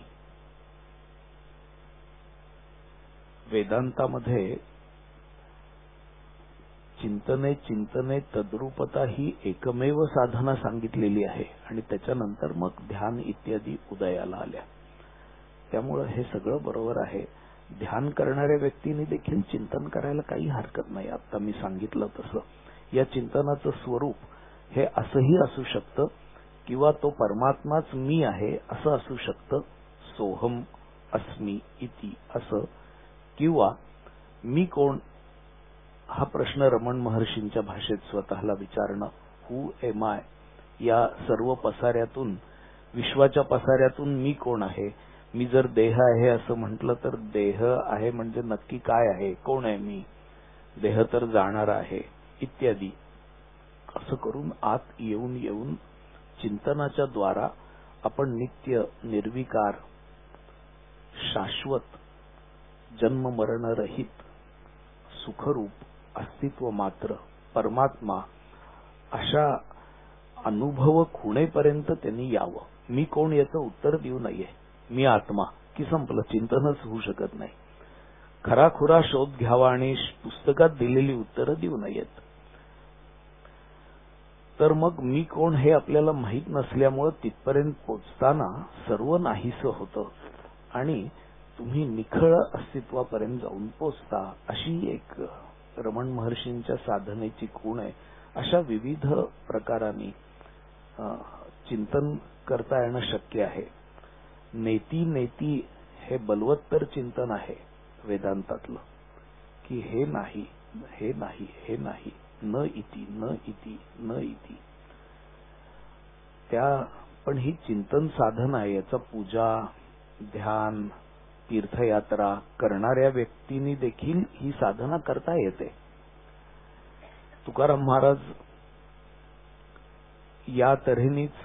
वेदांतामध्ये चिंतने चिंतने तद्रूपता ही एकमेव साधना सांगितलेली आहे आणि त्याच्यानंतर मग ध्यान इत्यादी उदयाला आल्या. त्यामुळे हे सगळं बरोबर आहे. ध्यान करणाऱ्या व्यक्तीने देखील चिंतन करायला काही हरकत नाही. आता मी सांगितलं तसं या चिंतनाचं स्वरूप हे असंही असू शकतं किंवा तो परमात्माच मी आहे असं असू शकतं, सोहम अस्मी इति असं, किंवा मी कोण हा प्रश्न रमण महर्षींच्या भाषेत स्वतःला विचारणं, हु एम आय, या सर्व पसाऱ्यातून, विश्वाच्या पसाऱ्यातून मी कोण आहे. मी जर देह आहे असं म्हटलं तर देह आहे म्हणजे नक्की काय आहे, कोण आहे मी, देह तर जाणार आहे इत्यादी. असं करून आत येऊन येऊन चिंतनाच्या द्वारा आपण नित्य, निर्विकार, शाश्वत, जन्म मरण रहित, सुखरूप, अस्तित्व मात्र, परमात्मा अशा अनुभव खुणेपर्यंत त्यांनी यावं. मी कोण याचं उत्तर देऊ नये. मी आत्मा की संपलं, चिंतनच होऊ शकत नाही. खराखुरा शोध घ्यावा आणि पुस्तकात दिलेली उत्तरं देऊ नयेत. तर मग मी कोण हे आपल्याला माहीत नसल्यामुळे तिथपर्यंत पोचताना सर्व नाहीसं होतं आणि तुम्ही निखळ अस्तित्वापर्यंत जाऊन पोचता. अशी एक रमण महर्षींच्या साधनेची खूण आहे. अशा विविध प्रकारांनी चिंतन करता येणं शक्य आहे. नेती नेती हे बलवत्तर चिंतन आहे वेदांतातलं, की हे नाही, हे नाही, हे नाही, न इति, न इति, न इति. त्या पण ही चिंतन साधन आहे. याचा पूजा, ध्यान, तीर्थयात्रा करणाऱ्या व्यक्तींनी देखील ही साधना करता येते. तुकाराम महाराज या तऱ्हेनीच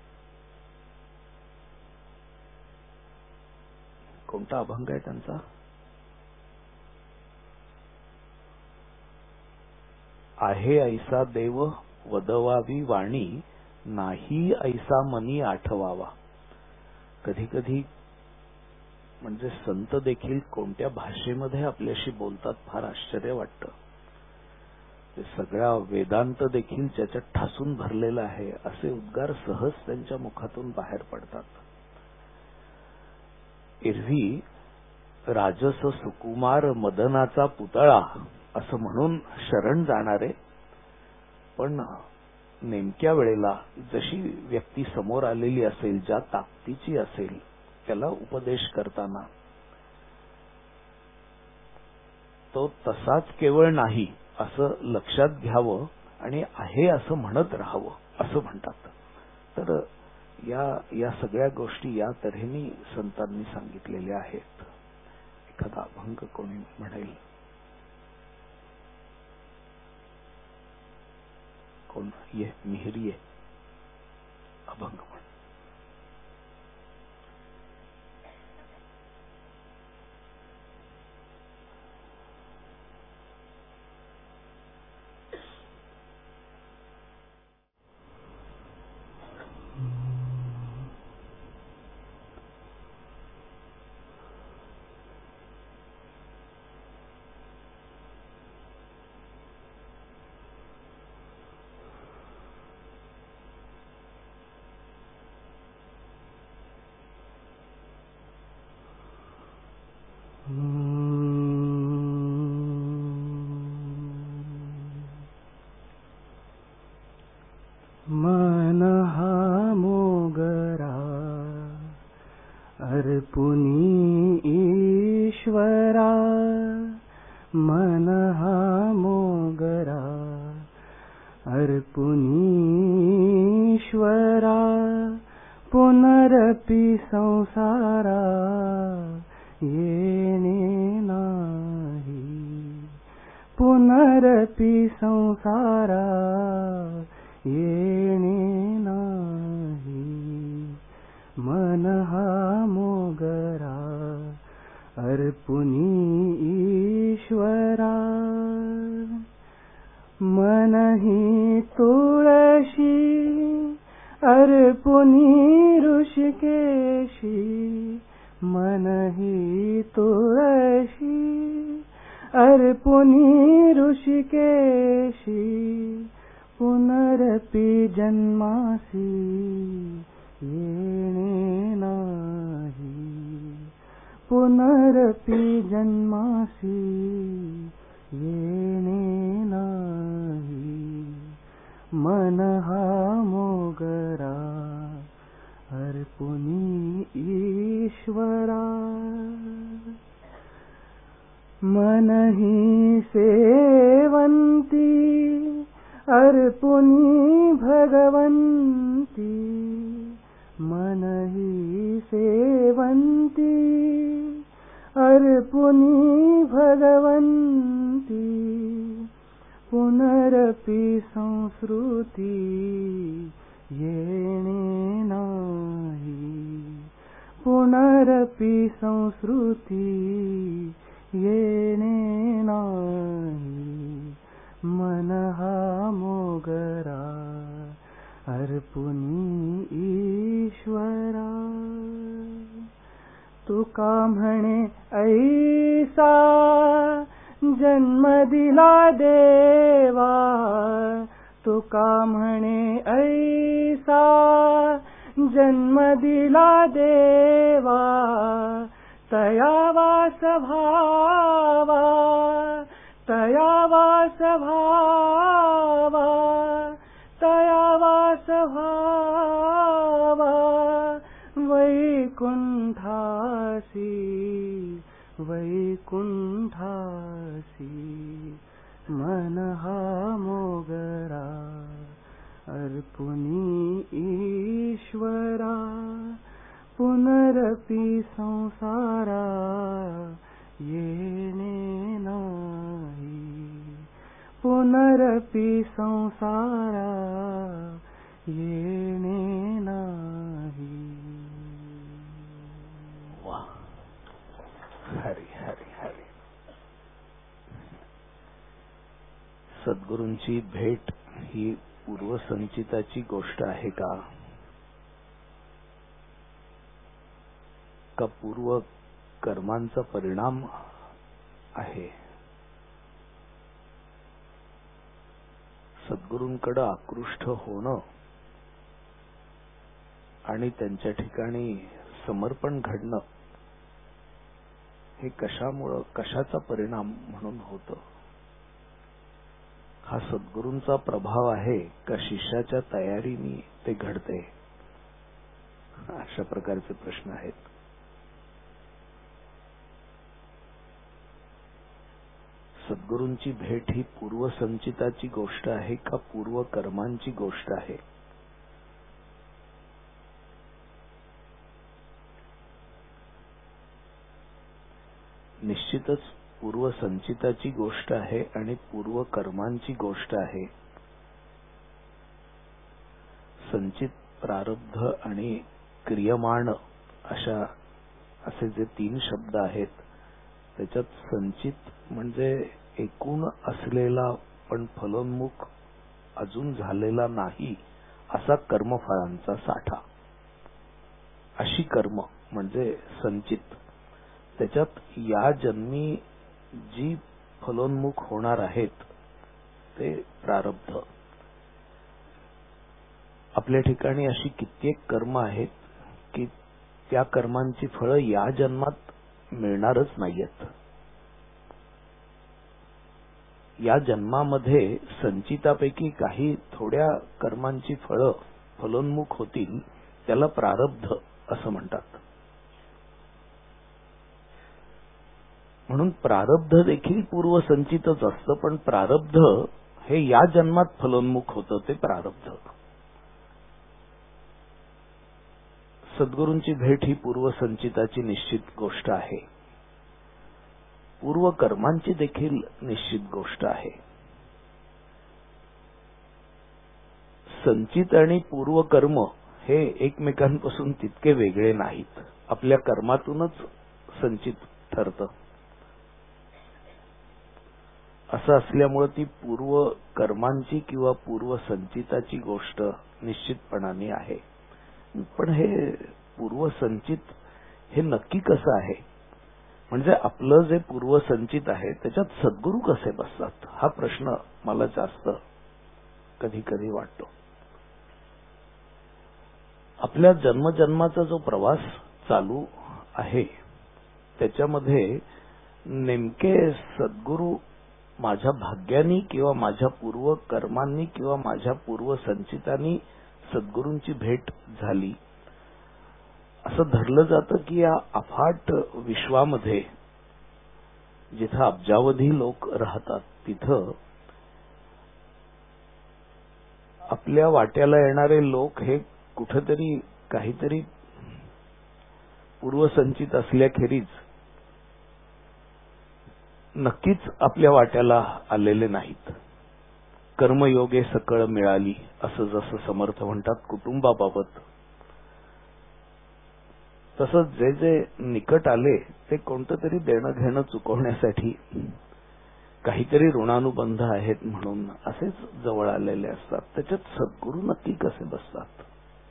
कोणता अभंग आहे त्यांचा, आहे ऐसा देव वदवावी वाणी, नाही ऐसा मनी आठवावा. कधी कधी म्हणजे संत देखील कोणत्या भाषेमध्ये आपल्याशी बोलतात फार आश्चर्य वाटतं. ते सगळ्या वेदांत देखील ज्याच्यात ठासून भरलेला आहे असे उद्गार सहज त्यांच्या मुखातून बाहेर पडतात. एरवी राजस सुकुमार मदनाचा पुतळा असं म्हणून शरण जाणारे, पण नेमक्या वेळेला जशी व्यक्ती समोर आलेली असेल, ज्या ताकदीची असेल, त्याला उपदेश करताना तो तसाच केवळ नाही असं लक्षात घ्यावं आणि आहे असं म्हणत राहावं असं म्हणतात. तर या या सगळ्या गोष्टी या तऱ्हेने संतांनी सांगितलेल्या आहेत. एखादा अभंग कोणी म्हणेल, कोण ये मिहिरी ये अभंग म्हण. मन हा मोगरा अर्पुनी ईश्वरा, मन हा मोगरा अर्पुनी ईश्वरा, पुनरपि संसारा येणे नाही, पुनरपि संसारा येणे नाही. मन हा मोगरा अर्पुनी ईश्वरा मनहि तुळशी अर्पुनी ऋषिकेशी मनहि तुळशी अर्पुनी ऋषिकेशी पुनरपि जन्मासी येणे नाही पुनरपि जन्मासी येणे नाही मन हा मोगरा अर्पुनी ईश्वरा मनहि सेवन्ती अर्पुनी भगवन्ती मनहि सेवन्ती अर्पुनी भगवन्ती पुनरपि संस्कृती येणे नाही पुनरपि संस्कृती येणे नाही मन हा मोगरा अर्पुनी ईश्वरा तुका म्हणे ऐसा जन्म दिला देवा तुका म्हणे ऐसा जन्म दिला देवा तया वास भावा तया वास भावा तया वास भावा वैकुंठासी वैकुंठासी मन हा मोगरा अर्पुनी ईश्वरा पुनरपि संसारा येणे नाही पुनरपि संसारा येणे नाही. वा हरी हरी हरी. सद्गुरूंची भेट ही पूर्वसंचिताची गोष्ट आहे का का पूर्व कर्मांचा परिणाम आहे. सद्गुरूंकडे आकृष्ट होणं आणि त्यांच्या ठिकाणी समर्पण घडणं हे कशामुळं कशाचा परिणाम म्हणून होतं. हा सद्गुरूंचा प्रभाव आहे का शिष्याच्या तयारीने ते घडते. अशा प्रकारचे प्रश्न आहेत. सद्गुरूंची भेट ही पूर्वसंचिताची गोष्ट आहे का पूर्व कर्मांची गोष्ट आहे. निश्चितच पूर्वसंचिताची गोष्ट आहे आणि पूर्व कर्मांची गोष्ट आहे. संचित, प्रारब्ध आणि क्रियमाण अशा असे जे तीन शब्द आहेत त्याच्यात संचित म्हणजे एकूण असलेला पण फलोन्मुख अजून झालेला नाही असा कर्मफळांचा साठा, अशी कर्म म्हणजे संचित. त्याच्यात या जन्मी जी फलोन्मुख होणार आहेत ते प्रारब्ध. आपल्या ठिकाणी अशी कित्येक कर्म आहेत की त्या कर्मांची फळं या जन्मात मिळणारच नाहीयेत. या जन्मामध्ये संचितापैकी काही थोड्या कर्मांची फळं फलोन्मुख होतील त्याला प्रारब्ध असं म्हणतात. म्हणून प्रारब्ध देखील पूर्वसंचितच असतं, पण प्रारब्ध हे या जन्मात फलोन्मुख होतं ते प्रारब्ध. सद्गुरूंची भेट ही पूर्वसंचिताची निश्चित गोष्ट आहे. पूर्व कर्मांची देखील निश्चित गोष्ट आहे. संचित आणि पूर्व कर्म हे एकमेकांपासून तितके वेगळे नाहीत. आपल्या कर्मातूनच संचित ठरतं. असं असल्यामुळे ती पूर्व कर्मांची किंवा पूर्व संचिताची गोष्ट निश्चितपणाने आहे. पण हे पूर्व संचित हे नक्की कसं आहे, म्हणजे आपलं जे पूर्व संचित आहे त्याच्यात सद्गुरू कसे बसतात, हा प्रश्न मला जास्त कधी कधी वाटतो. आपल्या जन्मजन्माचा जो प्रवास चालू आहे त्याच्यामध्ये नेमके सद्गुरू माझ्या भाग्यानी किंवा माझ्या पूर्व कर्मांनी किंवा माझ्या पूर्व संचितांनी सद्गुरूंची भेट झाली असं धरलं जातं की या अफाट विश्वामध्ये जिथं अब्जावधी लोक राहतात तिथं आपल्या वाट्याला येणारे लोक हे कुठेतरी काहीतरी पूर्वसंचित असल्याखेरीज नक्कीच आपल्या वाट्याला आलेले नाहीत. कर्मयोगे सकळ मिळाली असं जसं समर्थ म्हणतात कुटुंबाबाबत, तसंच जे जे निकट आले ते कोणतं तरी देणं घेणं चुकवण्यासाठी काहीतरी ऋणानुबंध आहेत म्हणून असेच जवळ आलेले असतात. त्याच्यात सद्गुरू नक्की कसे बसतात?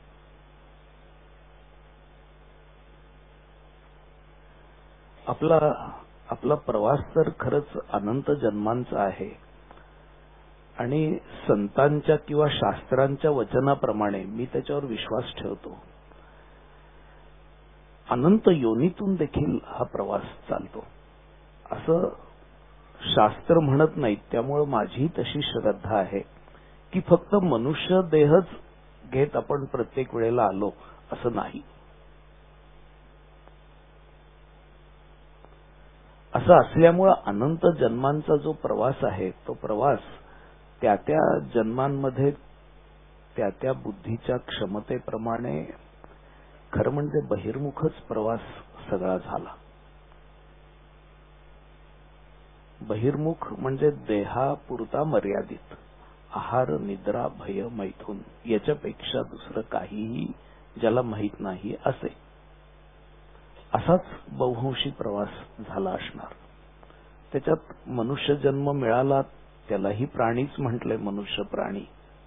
आपला आपला प्रवास तर खरंच अनंत जन्मांचा आहे आणि संतांच्या किंवा शास्त्रांच्या वचनाप्रमाणे मी त्याच्यावर विश्वास ठेवतो. अनंत योनीतून देखील हा प्रवास चालतो असं शास्त्र म्हणत नाहीत. त्यामुळे माझी तशी श्रद्धा आहे की फक्त मनुष्य देहच घेत आपण प्रत्येक वेळेला आलो असं नाही. असं असल्यामुळे अनंत जन्मांचा जो प्रवास आहे तो प्रवास त्या त्या जन्मांमध्ये त्या त्या बुद्धीच्या क्षमतेप्रमाणे खरं म्हणजे बहिर्मुखच प्रवास सगळा झाला. बहिर्मुख म्हणजे देहापुरता मर्यादित, आहार निद्रा भय मैथून याच्यापेक्षा दुसरं काहीही ज्याला माहीत नाही असे, असाच बहुंशी प्रवास झाला असणार. त्याच्यात मनुष्य जन्म मिळाला, त्यालाही प्राणीच म्हटले, मनुष्य प्राणी.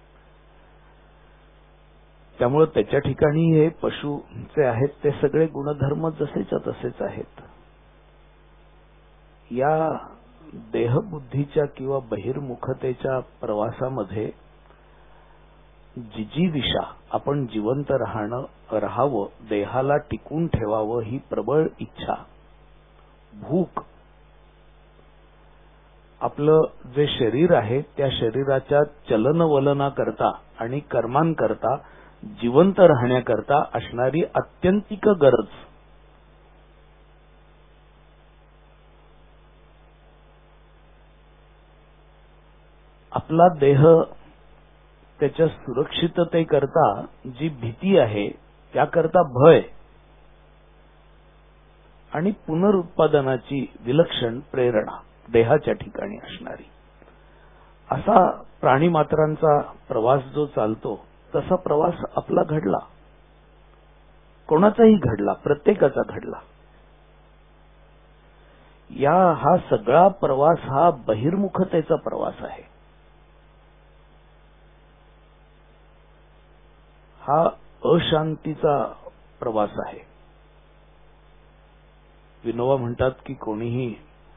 त्यामुळे त्याच्या ठिकाणी हे पशुचे आहेत ते सगळे गुणधर्म जसेच्या तसेच आहेत. या देहबुद्धीच्या किंवा बहिर्मुखतेच्या प्रवासामध्ये जिजीविषा, आपण जिवंत राहणं राहावं, देहाला टिकून ठेवावं ही प्रबळ इच्छा, भूक, आपलं जे शरीर आहे त्या शरीराच्या चलनवलनाकरता आणि कर्मांकरता जिवंत राहण्याकरता असणारी अत्यंतिक गरज, आपला देह त्याच्या सुरक्षिततेकरता जी भीती आहे त्याकरता भय आणि पुनरुत्पादनाची विलक्षण प्रेरणा देहाच्या ठिकाणी असणारी, असा प्राणीमात्रांचा प्रवास जो चालतो तसा प्रवास आपला घडला, कोणाचाही घडला, प्रत्येकाचा घडला. या हा सगळा प्रवास हा बहिर्मुखतेचा प्रवास आहे. हा अशांतीचा प्रवास आहे. विनोबा म्हणतात की कोणीही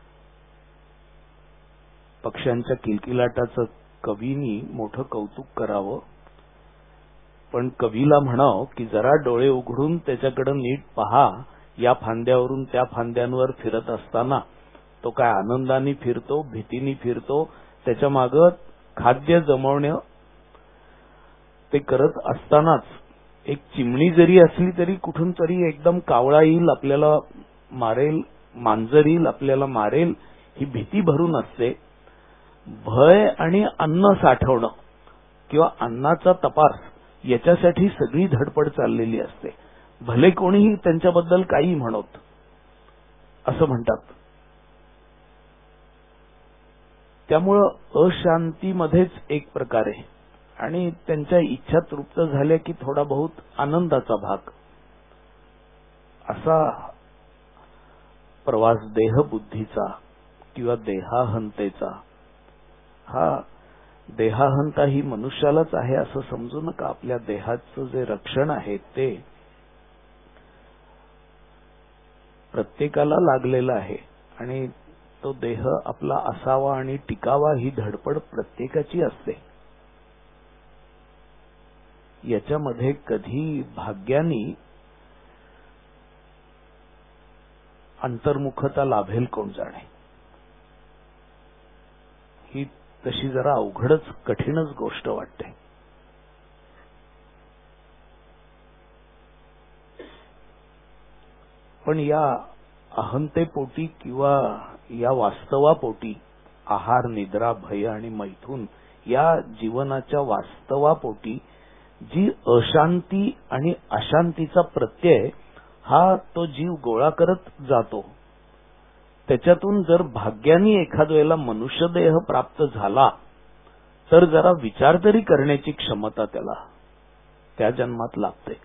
पक्ष्यांच्या किलकिलाटाचं कवीनी मोठं कौतुक करावं, पण कवीला म्हणावं की जरा डोळे उघडून त्याच्याकडे नीट पहा. या फांद्यावरून त्या फांद्यांवर फिरत असताना तो काय आनंदाने फिरतो, भीतीने फिरतो, त्याच्या मागं खाद्य जमवणं ते करत असतानाच एक चिमणी जरी असली तरी कुठून तरी एकदम कावळा येईल, आपल्याला मारेल, मांजर येईल, आपल्याला मारेल, ही भीती भरून असते. भय आणि अन्न साठवणं किंवा अन्नाचा तपास याच्यासाठी सगळी धडपड चाललेली असते. भले कोणीही त्यांच्याबद्दल काही म्हणत असं म्हणतात. त्यामुळं अशांतीमध्येच एक प्रकारे आणि त्यांच्या इच्छा तृप्त झाल्या की थोडा बहुत आनंदाचा भाग, असा प्रवास देहबुद्धीचा किंवा देहाहंतेचा, हा देहाहंता ही मनुष्यालाच आहे असं समजू नका. आपल्या देहाचं जे रक्षण आहे ते प्रत्येकाला लागलेलं आहे आणि तो देह आपला असावा आणि टिकावा ही धडपड प्रत्येकाची असते. याच्यामध्ये कधी भाग्यानी अंतर्मुखता लाभेल कोण जाणे. ही तशी जरा अवघडच कठीणच गोष्ट वाटते. पण या अहंतेपोटी किंवा या वास्तवापोटी आहार, निद्रा, भय आणि मैथून या जीवनाच्या वास्तवापोटी जी अशांती आणि अशांतीचा प्रत्यय हा तो जीव गोळा करत जातो, त्याच्यातून जर भाग्याने एखाद वेळेला मनुष्यदेह प्राप्त झाला तर जरा विचार तरी करण्याची क्षमता त्याला त्या जन्मात लागते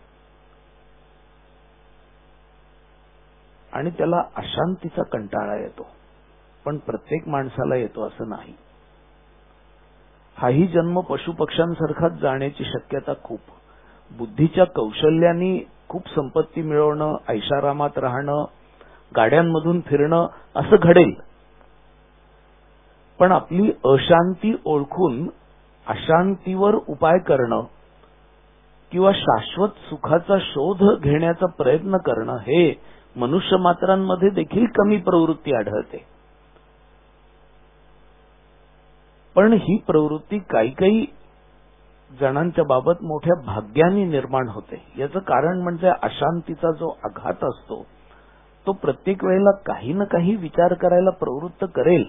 आणि त्याला अशांतीचा कंटाळा येतो. पण प्रत्येक माणसाला येतो असं नाही. हाही जन्म पशुपक्ष्यांसारखाच जाण्याची शक्यता खूप. बुद्धीच्या कौशल्याने खूप संपत्ती मिळवणं, ऐशारामात राहणं, गाड्यांमधून फिरणं असं घडेल. पण आपली अशांती ओळखून अशांतीवर उपाय करणं किंवा शाश्वत सुखाचा शोध घेण्याचा प्रयत्न करणं हे मनुष्य मात्रांमध्ये देखील कमी प्रवृत्ती आढळते. पण ही प्रवृत्ती काही काही जणांच्या बाबत मोठ्या भाग्याने निर्माण होते. याचं कारण म्हणजे अशांतीचा जो आघात असतो तो प्रत्येक वेळेला काही ना काही विचार करायला प्रवृत्त करेल.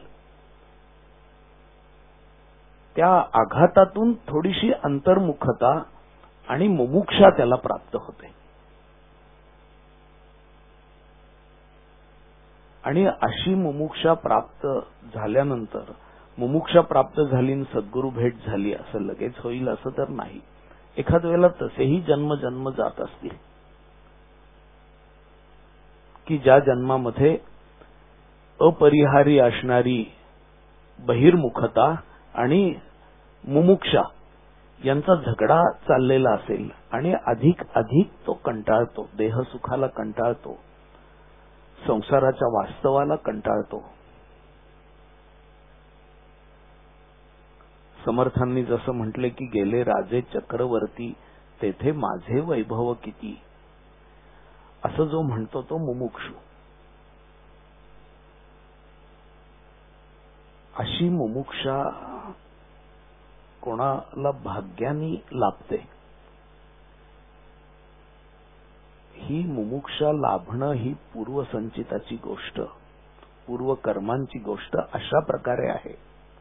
त्या आघातातून थोडीशी अंतर्मुखता आणि मुमुक्षा त्याला प्राप्त होते आणि अशी मुमुक्षा प्राप्त झाल्यानंतर, मुमुक्षा प्राप्त झाली आणि सद्गुरू भेट झाली असं लगेच होईल असं तर नाही. एखाद वेळेला तसेही जन्म जन्म जात असतील की ज्या जन्मामध्ये अपरिहारी असणारी बहिर्मुखता आणि मुमुक्षा यांचा झगडा चाललेला असेल आणि अधिक अधिक तो कंटाळतो, देहसुखाला कंटाळतो, संसाराच्या वास्तवाला कंटाळतो. समर्थांनी जसं म्हटले की गेले राजे चक्रवर्ती तेथे माझे वैभव किती, असं जो म्हणतो तो मुमुक्षू. अशी मुमुक्षा कोणाला भाग्याने लाभते. ही मुमुक्षा लाभणं ही पूर्वसंचिताची गोष्ट, पूर्वकर्मांची गोष्ट अशा प्रकारे आहे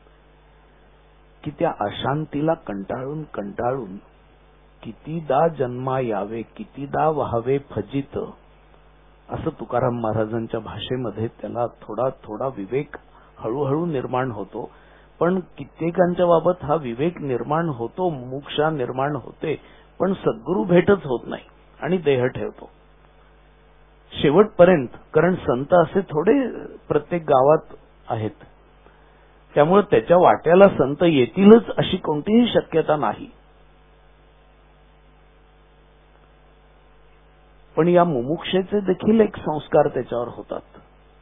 की त्या अशांतीला कंटाळून कंटाळून कितीदा जन्मा यावे, कितीदा व्हावे फजित, असं तुकाराम महाराजांच्या भाषेमध्ये त्याला थोडा थोडा विवेक हळूहळू निर्माण होतो. पण कित्येकांच्या बाबत हा विवेक निर्माण होतो, मुमुक्षा निर्माण होते, पण सद्गुरू भेटच होत नाही आणि देह ठेवतो शेवटपर्यंत. कारण संत असे थोडे प्रत्येक गावात आहेत, त्यामुळे त्याच्या वाट्याला संत येतीलच अशी कोणतीही शक्यता नाही. पण या मुमुक्षेचे देखील एक संस्कार त्याच्यावर होतात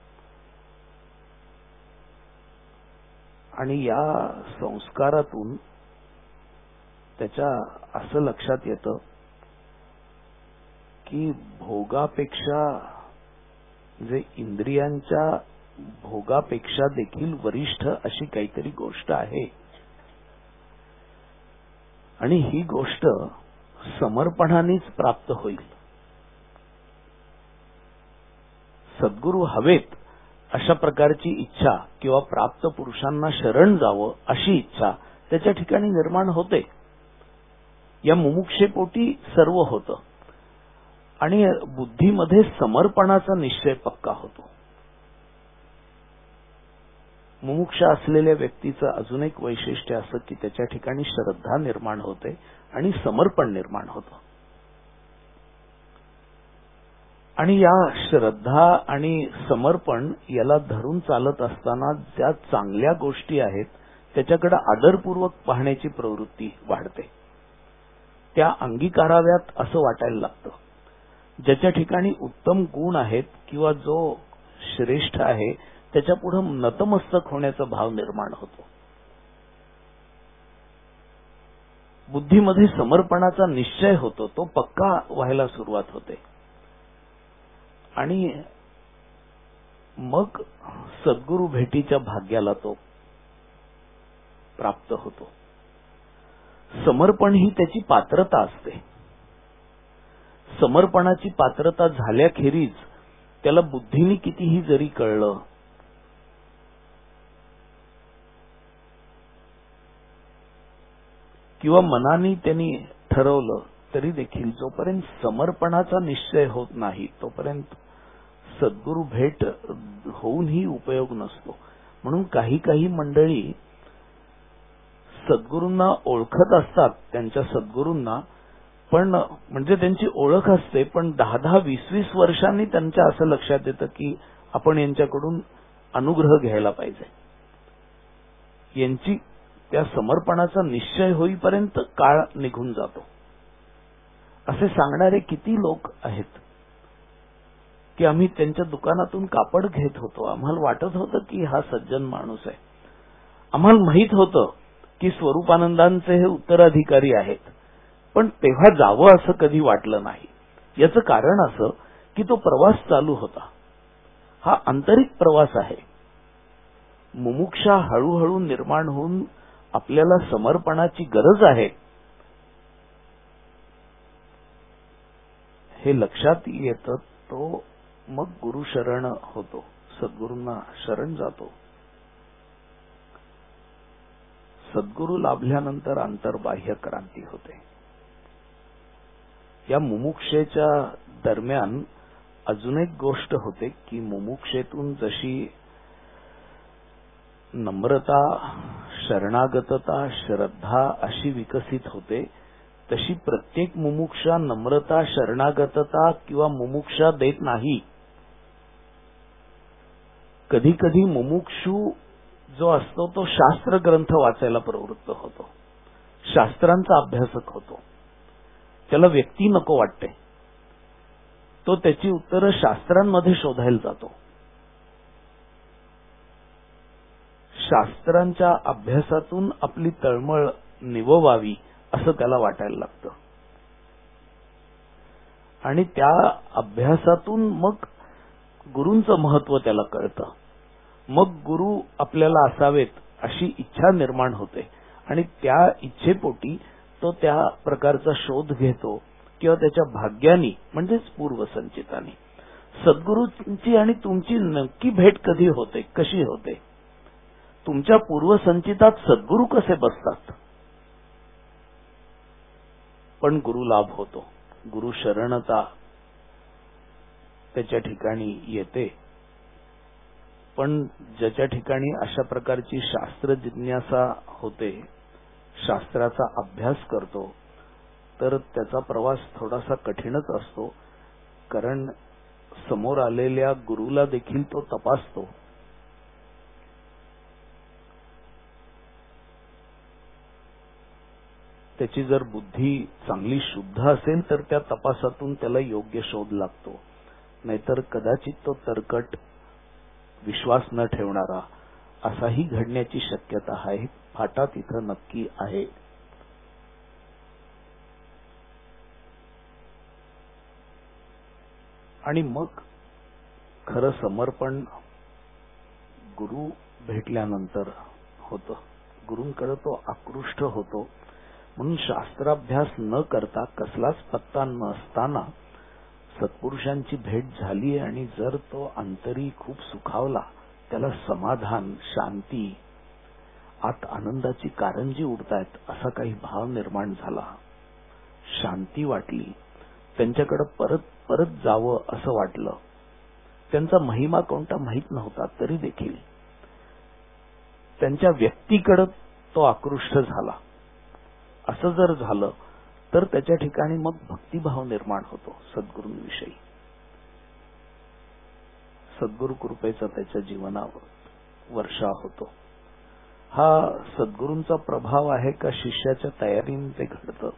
आणि या संस्कारातून त्याच्या असं लक्षात येतं की भोगापेक्षा, जे इंद्रियांच्या भोगापेक्षा देखील वरिष्ठ अशी काहीतरी गोष्ट आहे आणि ही गोष्ट समर्पणानेच प्राप्त होईल. सद्गुरू हवेत अशा प्रकारची इच्छा किंवा प्राप्त पुरुषांना शरण जावं अशी इच्छा त्याच्या ठिकाणी निर्माण होते. या मुमुक्षेपोटी सर्व होतं आणि बुद्धीमध्ये समर्पणाचा निश्चय पक्का होतो. मुमुक्षा असलेल्या व्यक्तीचं अजून एक वैशिष्ट्य असं की त्याच्या ठिकाणी श्रद्धा निर्माण होते आणि समर्पण निर्माण होतं. आणि या श्रद्धा आणि समर्पण याला धरून चालत असताना ज्या चांगल्या गोष्टी आहेत त्याच्याकडे आदरपूर्वक पाहण्याची प्रवृत्ती वाढते, त्या अंगीकाराव्यात असं वाटायला लागतं. ज्याच्या ठिकाणी उत्तम गुण आहेत किंवा जो श्रेष्ठ आहे त्याच्या पुढे नतमस्तक होण्याचा भाव निर्माण होतो. बुद्धीमध्ये समर्पणाचा निश्चय होतो, तो पक्का व्हायला सुरुवात होते आणि मग सद्गुरु भेटीच्या भाग्याला तो प्राप्त होतो. समर्पण ही त्याची पात्रता असते. समर्पणाची पात्रता झाल्याखेरीज त्याला बुद्धीने कितीही जरी कळलं किंवा मनाने त्यांनी ठरवलं तरी देखील जोपर्यंत समर्पणाचा निश्चय होत नाही तोपर्यंत सद्गुरु भेट होऊनही उपयोग नसतो. म्हणून काही काही मंडळी सद्गुरूंना ओळखत असतात, त्यांच्या सद्गुरूंना, पण म्हणजे त्यांची ओळख असते, पण दहा दहा वीस वीस वर्षांनी त्यांच्या असं लक्षात येतं की आपण यांच्याकडून अनुग्रह घ्यायला पाहिजे. यांची त्या समर्पणाचा निश्चय होईपर्यंत काळ निघून जातो. असे सांगणारे किती लोक आहेत की आम्ही त्यांच्या दुकानातून कापड घेत होतो, आम्हाला वाटत होतं की हा सज्जन माणूस आहे, आम्हाला माहित होतं की स्वरूपानंदांचे हे उत्तराधिकारी आहेत, पण तेव्हा जावं असं कधी वाटलं नाही. याचं कारण असं की तो प्रवास चालू होता. हा आंतरिक प्रवास आहे. मुमुक्षा हळूहळू निर्माण होऊन आपल्याला समर्पणाची गरज आहे हे लक्षात येतं, तो मग गुरु शरण होतो, सद्गुरूंना शरण जातो. सद्गुरू लाभल्यानंतर अंतर्बाह्य क्रांती होते. या मुमुक्षेच्या दरम्यान अजून एक गोष्ट होते की मुमुक्षेतून जशी नम्रता, शरणागतता, श्रद्धा अशी विकसित होते, तशी प्रत्येक मुमुक्षा नम्रता, शरणागतता किंवा मुमुक्षा देत नाही. कधी कधी मुमुक्षू जो असतो तो शास्त्र ग्रंथ वाचायला प्रवृत्त होतो, शास्त्रांचा अभ्यासक होतो. त्याला व्यक्ती नको वाटते, तो त्याची उत्तरं शास्त्रांमध्ये शोधायला जातो. शास्त्रांच्या अभ्यासातून आपली तळमळ निववावी असं त्याला वाटायला लागतं आणि त्या अभ्यासातून मग गुरूंचं महत्व त्याला कळतं. मग गुरु आपल्याला असावेत अशी इच्छा निर्माण होते आणि त्या इच्छेपोटी तो त्या प्रकारचा शोध घेतो किंवा त्याच्या भाग्यानी म्हणजेच पूर्वसंचितानी. सद्गुरूंची आणि तुमची नक्की भेट कधी होते, कशी होते? तुमच्या पूर्वसंचितात सद्गुरू कसे बसतात? पण गुरु लाभ होतो, गुरु शरणता त्याच्या ठिकाणी येते. पण ज्याच्या ठिकाणी अशा प्रकारची शास्त्र जिज्ञासा होते, शास्त्राचा अभ्यास करतो, तर त्याचा प्रवास थोडासा कठीणच असतो, कारण समोर आलेल्या गुरुला देखील तो तपासतो. त्याची जर बुद्धी चांगली शुद्ध असेल तर त्या तपासातून त्याला योग्य शोध लागतो, नाहीतर कदाचित तो तरकट, विश्वास न ठेवणारा असाही घडण्याची शक्यता आहे. फाटा तिथं नक्की आहे. आणि मग खरं समर्पण गुरु भेटल्यानंतर होतं. गुरूंकडे तो आकृष्ट होतो. म्हणून शास्त्राभ्यास न करता, कसलाच पत्ता नसताना सत्पुरुषांची भेट झाली आणि जर तो अंतरी खूप सुखावला, त्याला समाधान, शांती, आत आनंदाची कारंजी उडतायत असा काही भाव निर्माण झाला, शांती वाटली, त्यांच्याकडे परत परत जावं असं वाटलं. त्यांचा महिमा कोणता माहीत नव्हता तरी देखील त्यांच्या व्यक्तीकडे तो आकृष्ट झाला. असं जर झालं तर त्याच्या ठिकाणी मग भक्तिभाव निर्माण होतो सद्गुरूंविषयी. सद्गुरु कृपेचा त्याच्या जीवनावर वर्षा होतो. हा सद्गुरूंचा प्रभाव आहे का शिष्याच्या तयारीने ते घडतं?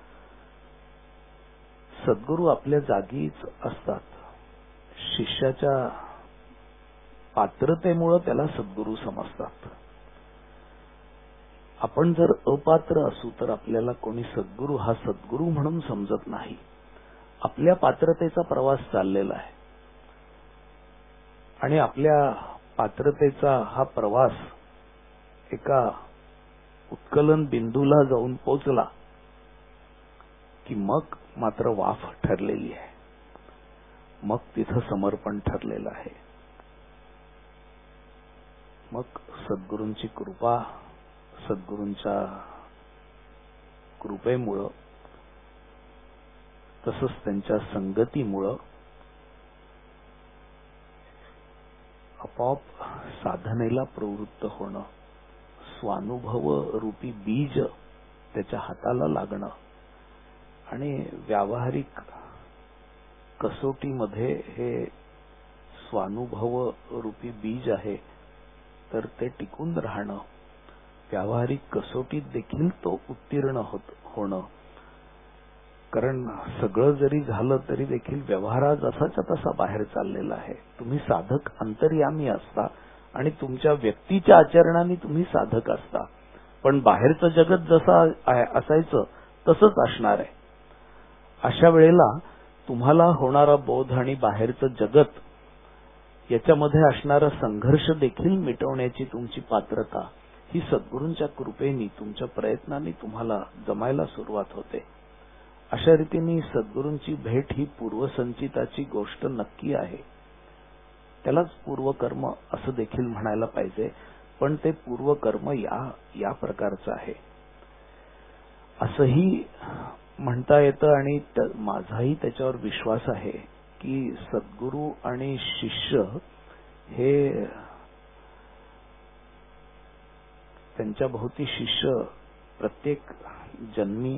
सद्गुरू आपल्या जागीच असतात. शिष्याच्या पात्रतेमुळे त्याला सद्गुरू समजतात. आपण जर अपात्र असू तर आपल्याला कोणी सद्गुरू हा सद्गुरू म्हणून समजत नाही. आपल्या पात्रतेचा प्रवास चाललेला आहे आणि आपल्या पात्रतेचा हा प्रवास एका उत्कलन बिंदूला जाऊन पोचला की मग मात्र वाफ ठरलेली आहे. मग तिथं समर्पण ठरलेलं आहे. मग सद्गुरूंची कृपा, सद्गुरूंच्या कृपेमुळं तसंच त्यांच्या संगतीमुळं आपोआप साधनेला प्रवृत्त होणं, स्वानुभव रूपी बीज त्याच्या हाताला लागणं आणि व्यावहारिक कसोटीमध्ये हे स्वानुभव रूपी बीज आहे तर ते टिकून राहणं, व्यावहारिक कसोटीत देखील तो उत्तीर्ण होणं. कारण सगळं जरी झालं तरी देखील व्यवहार जसाच्या तसा बाहेर चाललेला आहे. तुम्ही साधक अंतर्यामी असता आणि तुमच्या व्यक्तीच्या आचरणाने तुम्ही साधक असता, पण बाहेरचं जगत जसं असायचं तसंच असणार आहे. अशा वेळेला तुम्हाला होणारा बोध आणि बाहेरचं जगत याच्यामध्ये असणारा संघर्ष देखील मिटवण्याची तुमची पात्रता ही सद्गुरूंच्या कृपेने तुमच्या प्रयत्नांनी तुम्हाला जमायला सुरुवात होते. अशा रीतीने सद्गुरूंची भेट ही पूर्वसंचिताची गोष्ट नक्की आहे. त्यालाच पूर्वकर्म असं देखील म्हणायला पाहिजे, पण ते पूर्वकर्म या या प्रकारचं आहे असंही म्हणता येतं. आणि माझाही त्याच्यावर विश्वास आहे की सद्गुरू आणि शिष्य हे त्यांच्या भोवती शिष्य प्रत्येक जन्मी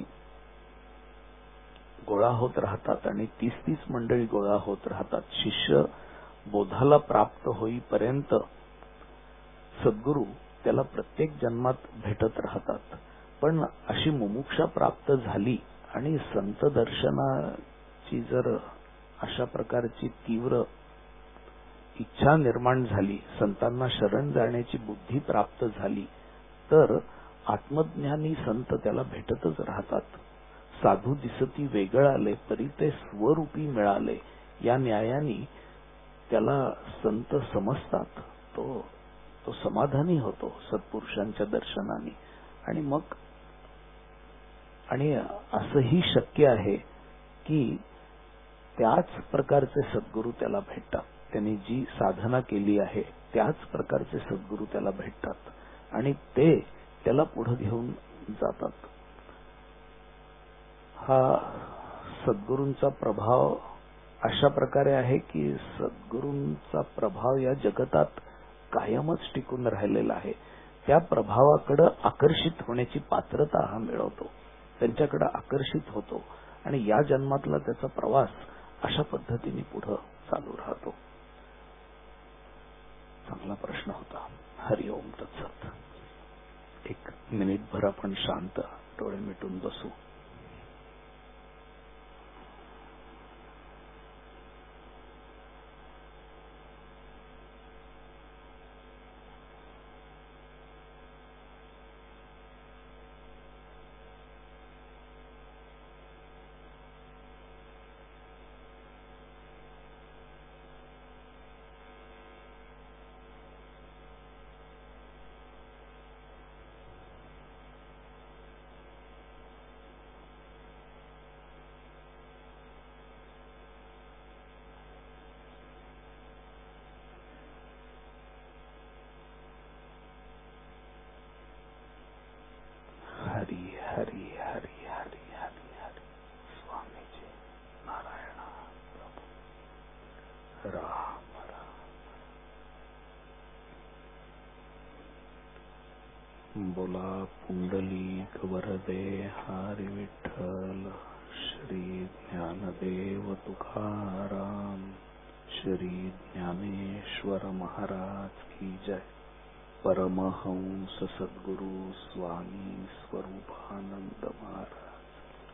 गोळा होत राहतात आणि तीस तीस मंडळी गोळा होत राहतात. शिष्य बोधाला प्राप्त होईपर्यंत सद्गुरू त्याला प्रत्येक जन्मात भेटत राहतात. पण अशी मुमुक्षा प्राप्त झाली आणि संत दर्शनाची जर अशा प्रकारची तीव्र इच्छा निर्माण झाली, संतांना शरण जाण्याची बुद्धी प्राप्त झाली, तर आत्मज्ञानी संत त्याला भेटतच राहतात. साधू दिसती वेगळाले परी ते स्वरूपी मिळाले या न्यायाने त्याला संत समजतात. तो तो समाधानी होतो सत्पुरुषांच्या दर्शनाने. आणि मग आणि असंही शक्य आहे की त्याच प्रकारचे सद्गुरू त्याला भेटतात. त्यांनी जी साधना केली आहे त्याच प्रकारचे सद्गुरू त्याला भेटतात आणि ते त्याला पुढे घेऊन जातात. हा सद्गुरूंचा प्रभाव अशा प्रकारे आहे की सद्गुरूंचा प्रभाव या जगतात कायमच टिकून राहिलेला आहे. त्या प्रभावाकडे आकर्षित होण्याची पात्रता हा मिळवतो, त्यांच्याकडे आकर्षित होतो आणि या जन्मातला त्याचा प्रवास अशा पद्धतीने पुढे चालू राहतो. चांगला प्रश्न होता. हरिओम तत्सत. एक मिनिटभर आपण शांत डोळे मिटून बसू. हरी हरी हरी हरी हरी हरी. स्वामीजी नारायण प्रभू राम राम. बोला पुंडलिक वरदे हरी विठ्ठल. श्री ज्ञानदेव तुकाराम. श्री ज्ञानेश्वर महाराज की जय। परमहंस सद्गुरु स्वामी स्वरूपानंद महाराज,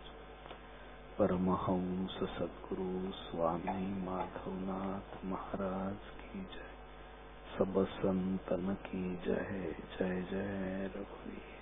परमहंस सद्गुरु स्वामी माधवनाथ महाराज की जय। सब संतन की जय। जय जय रघुवीर।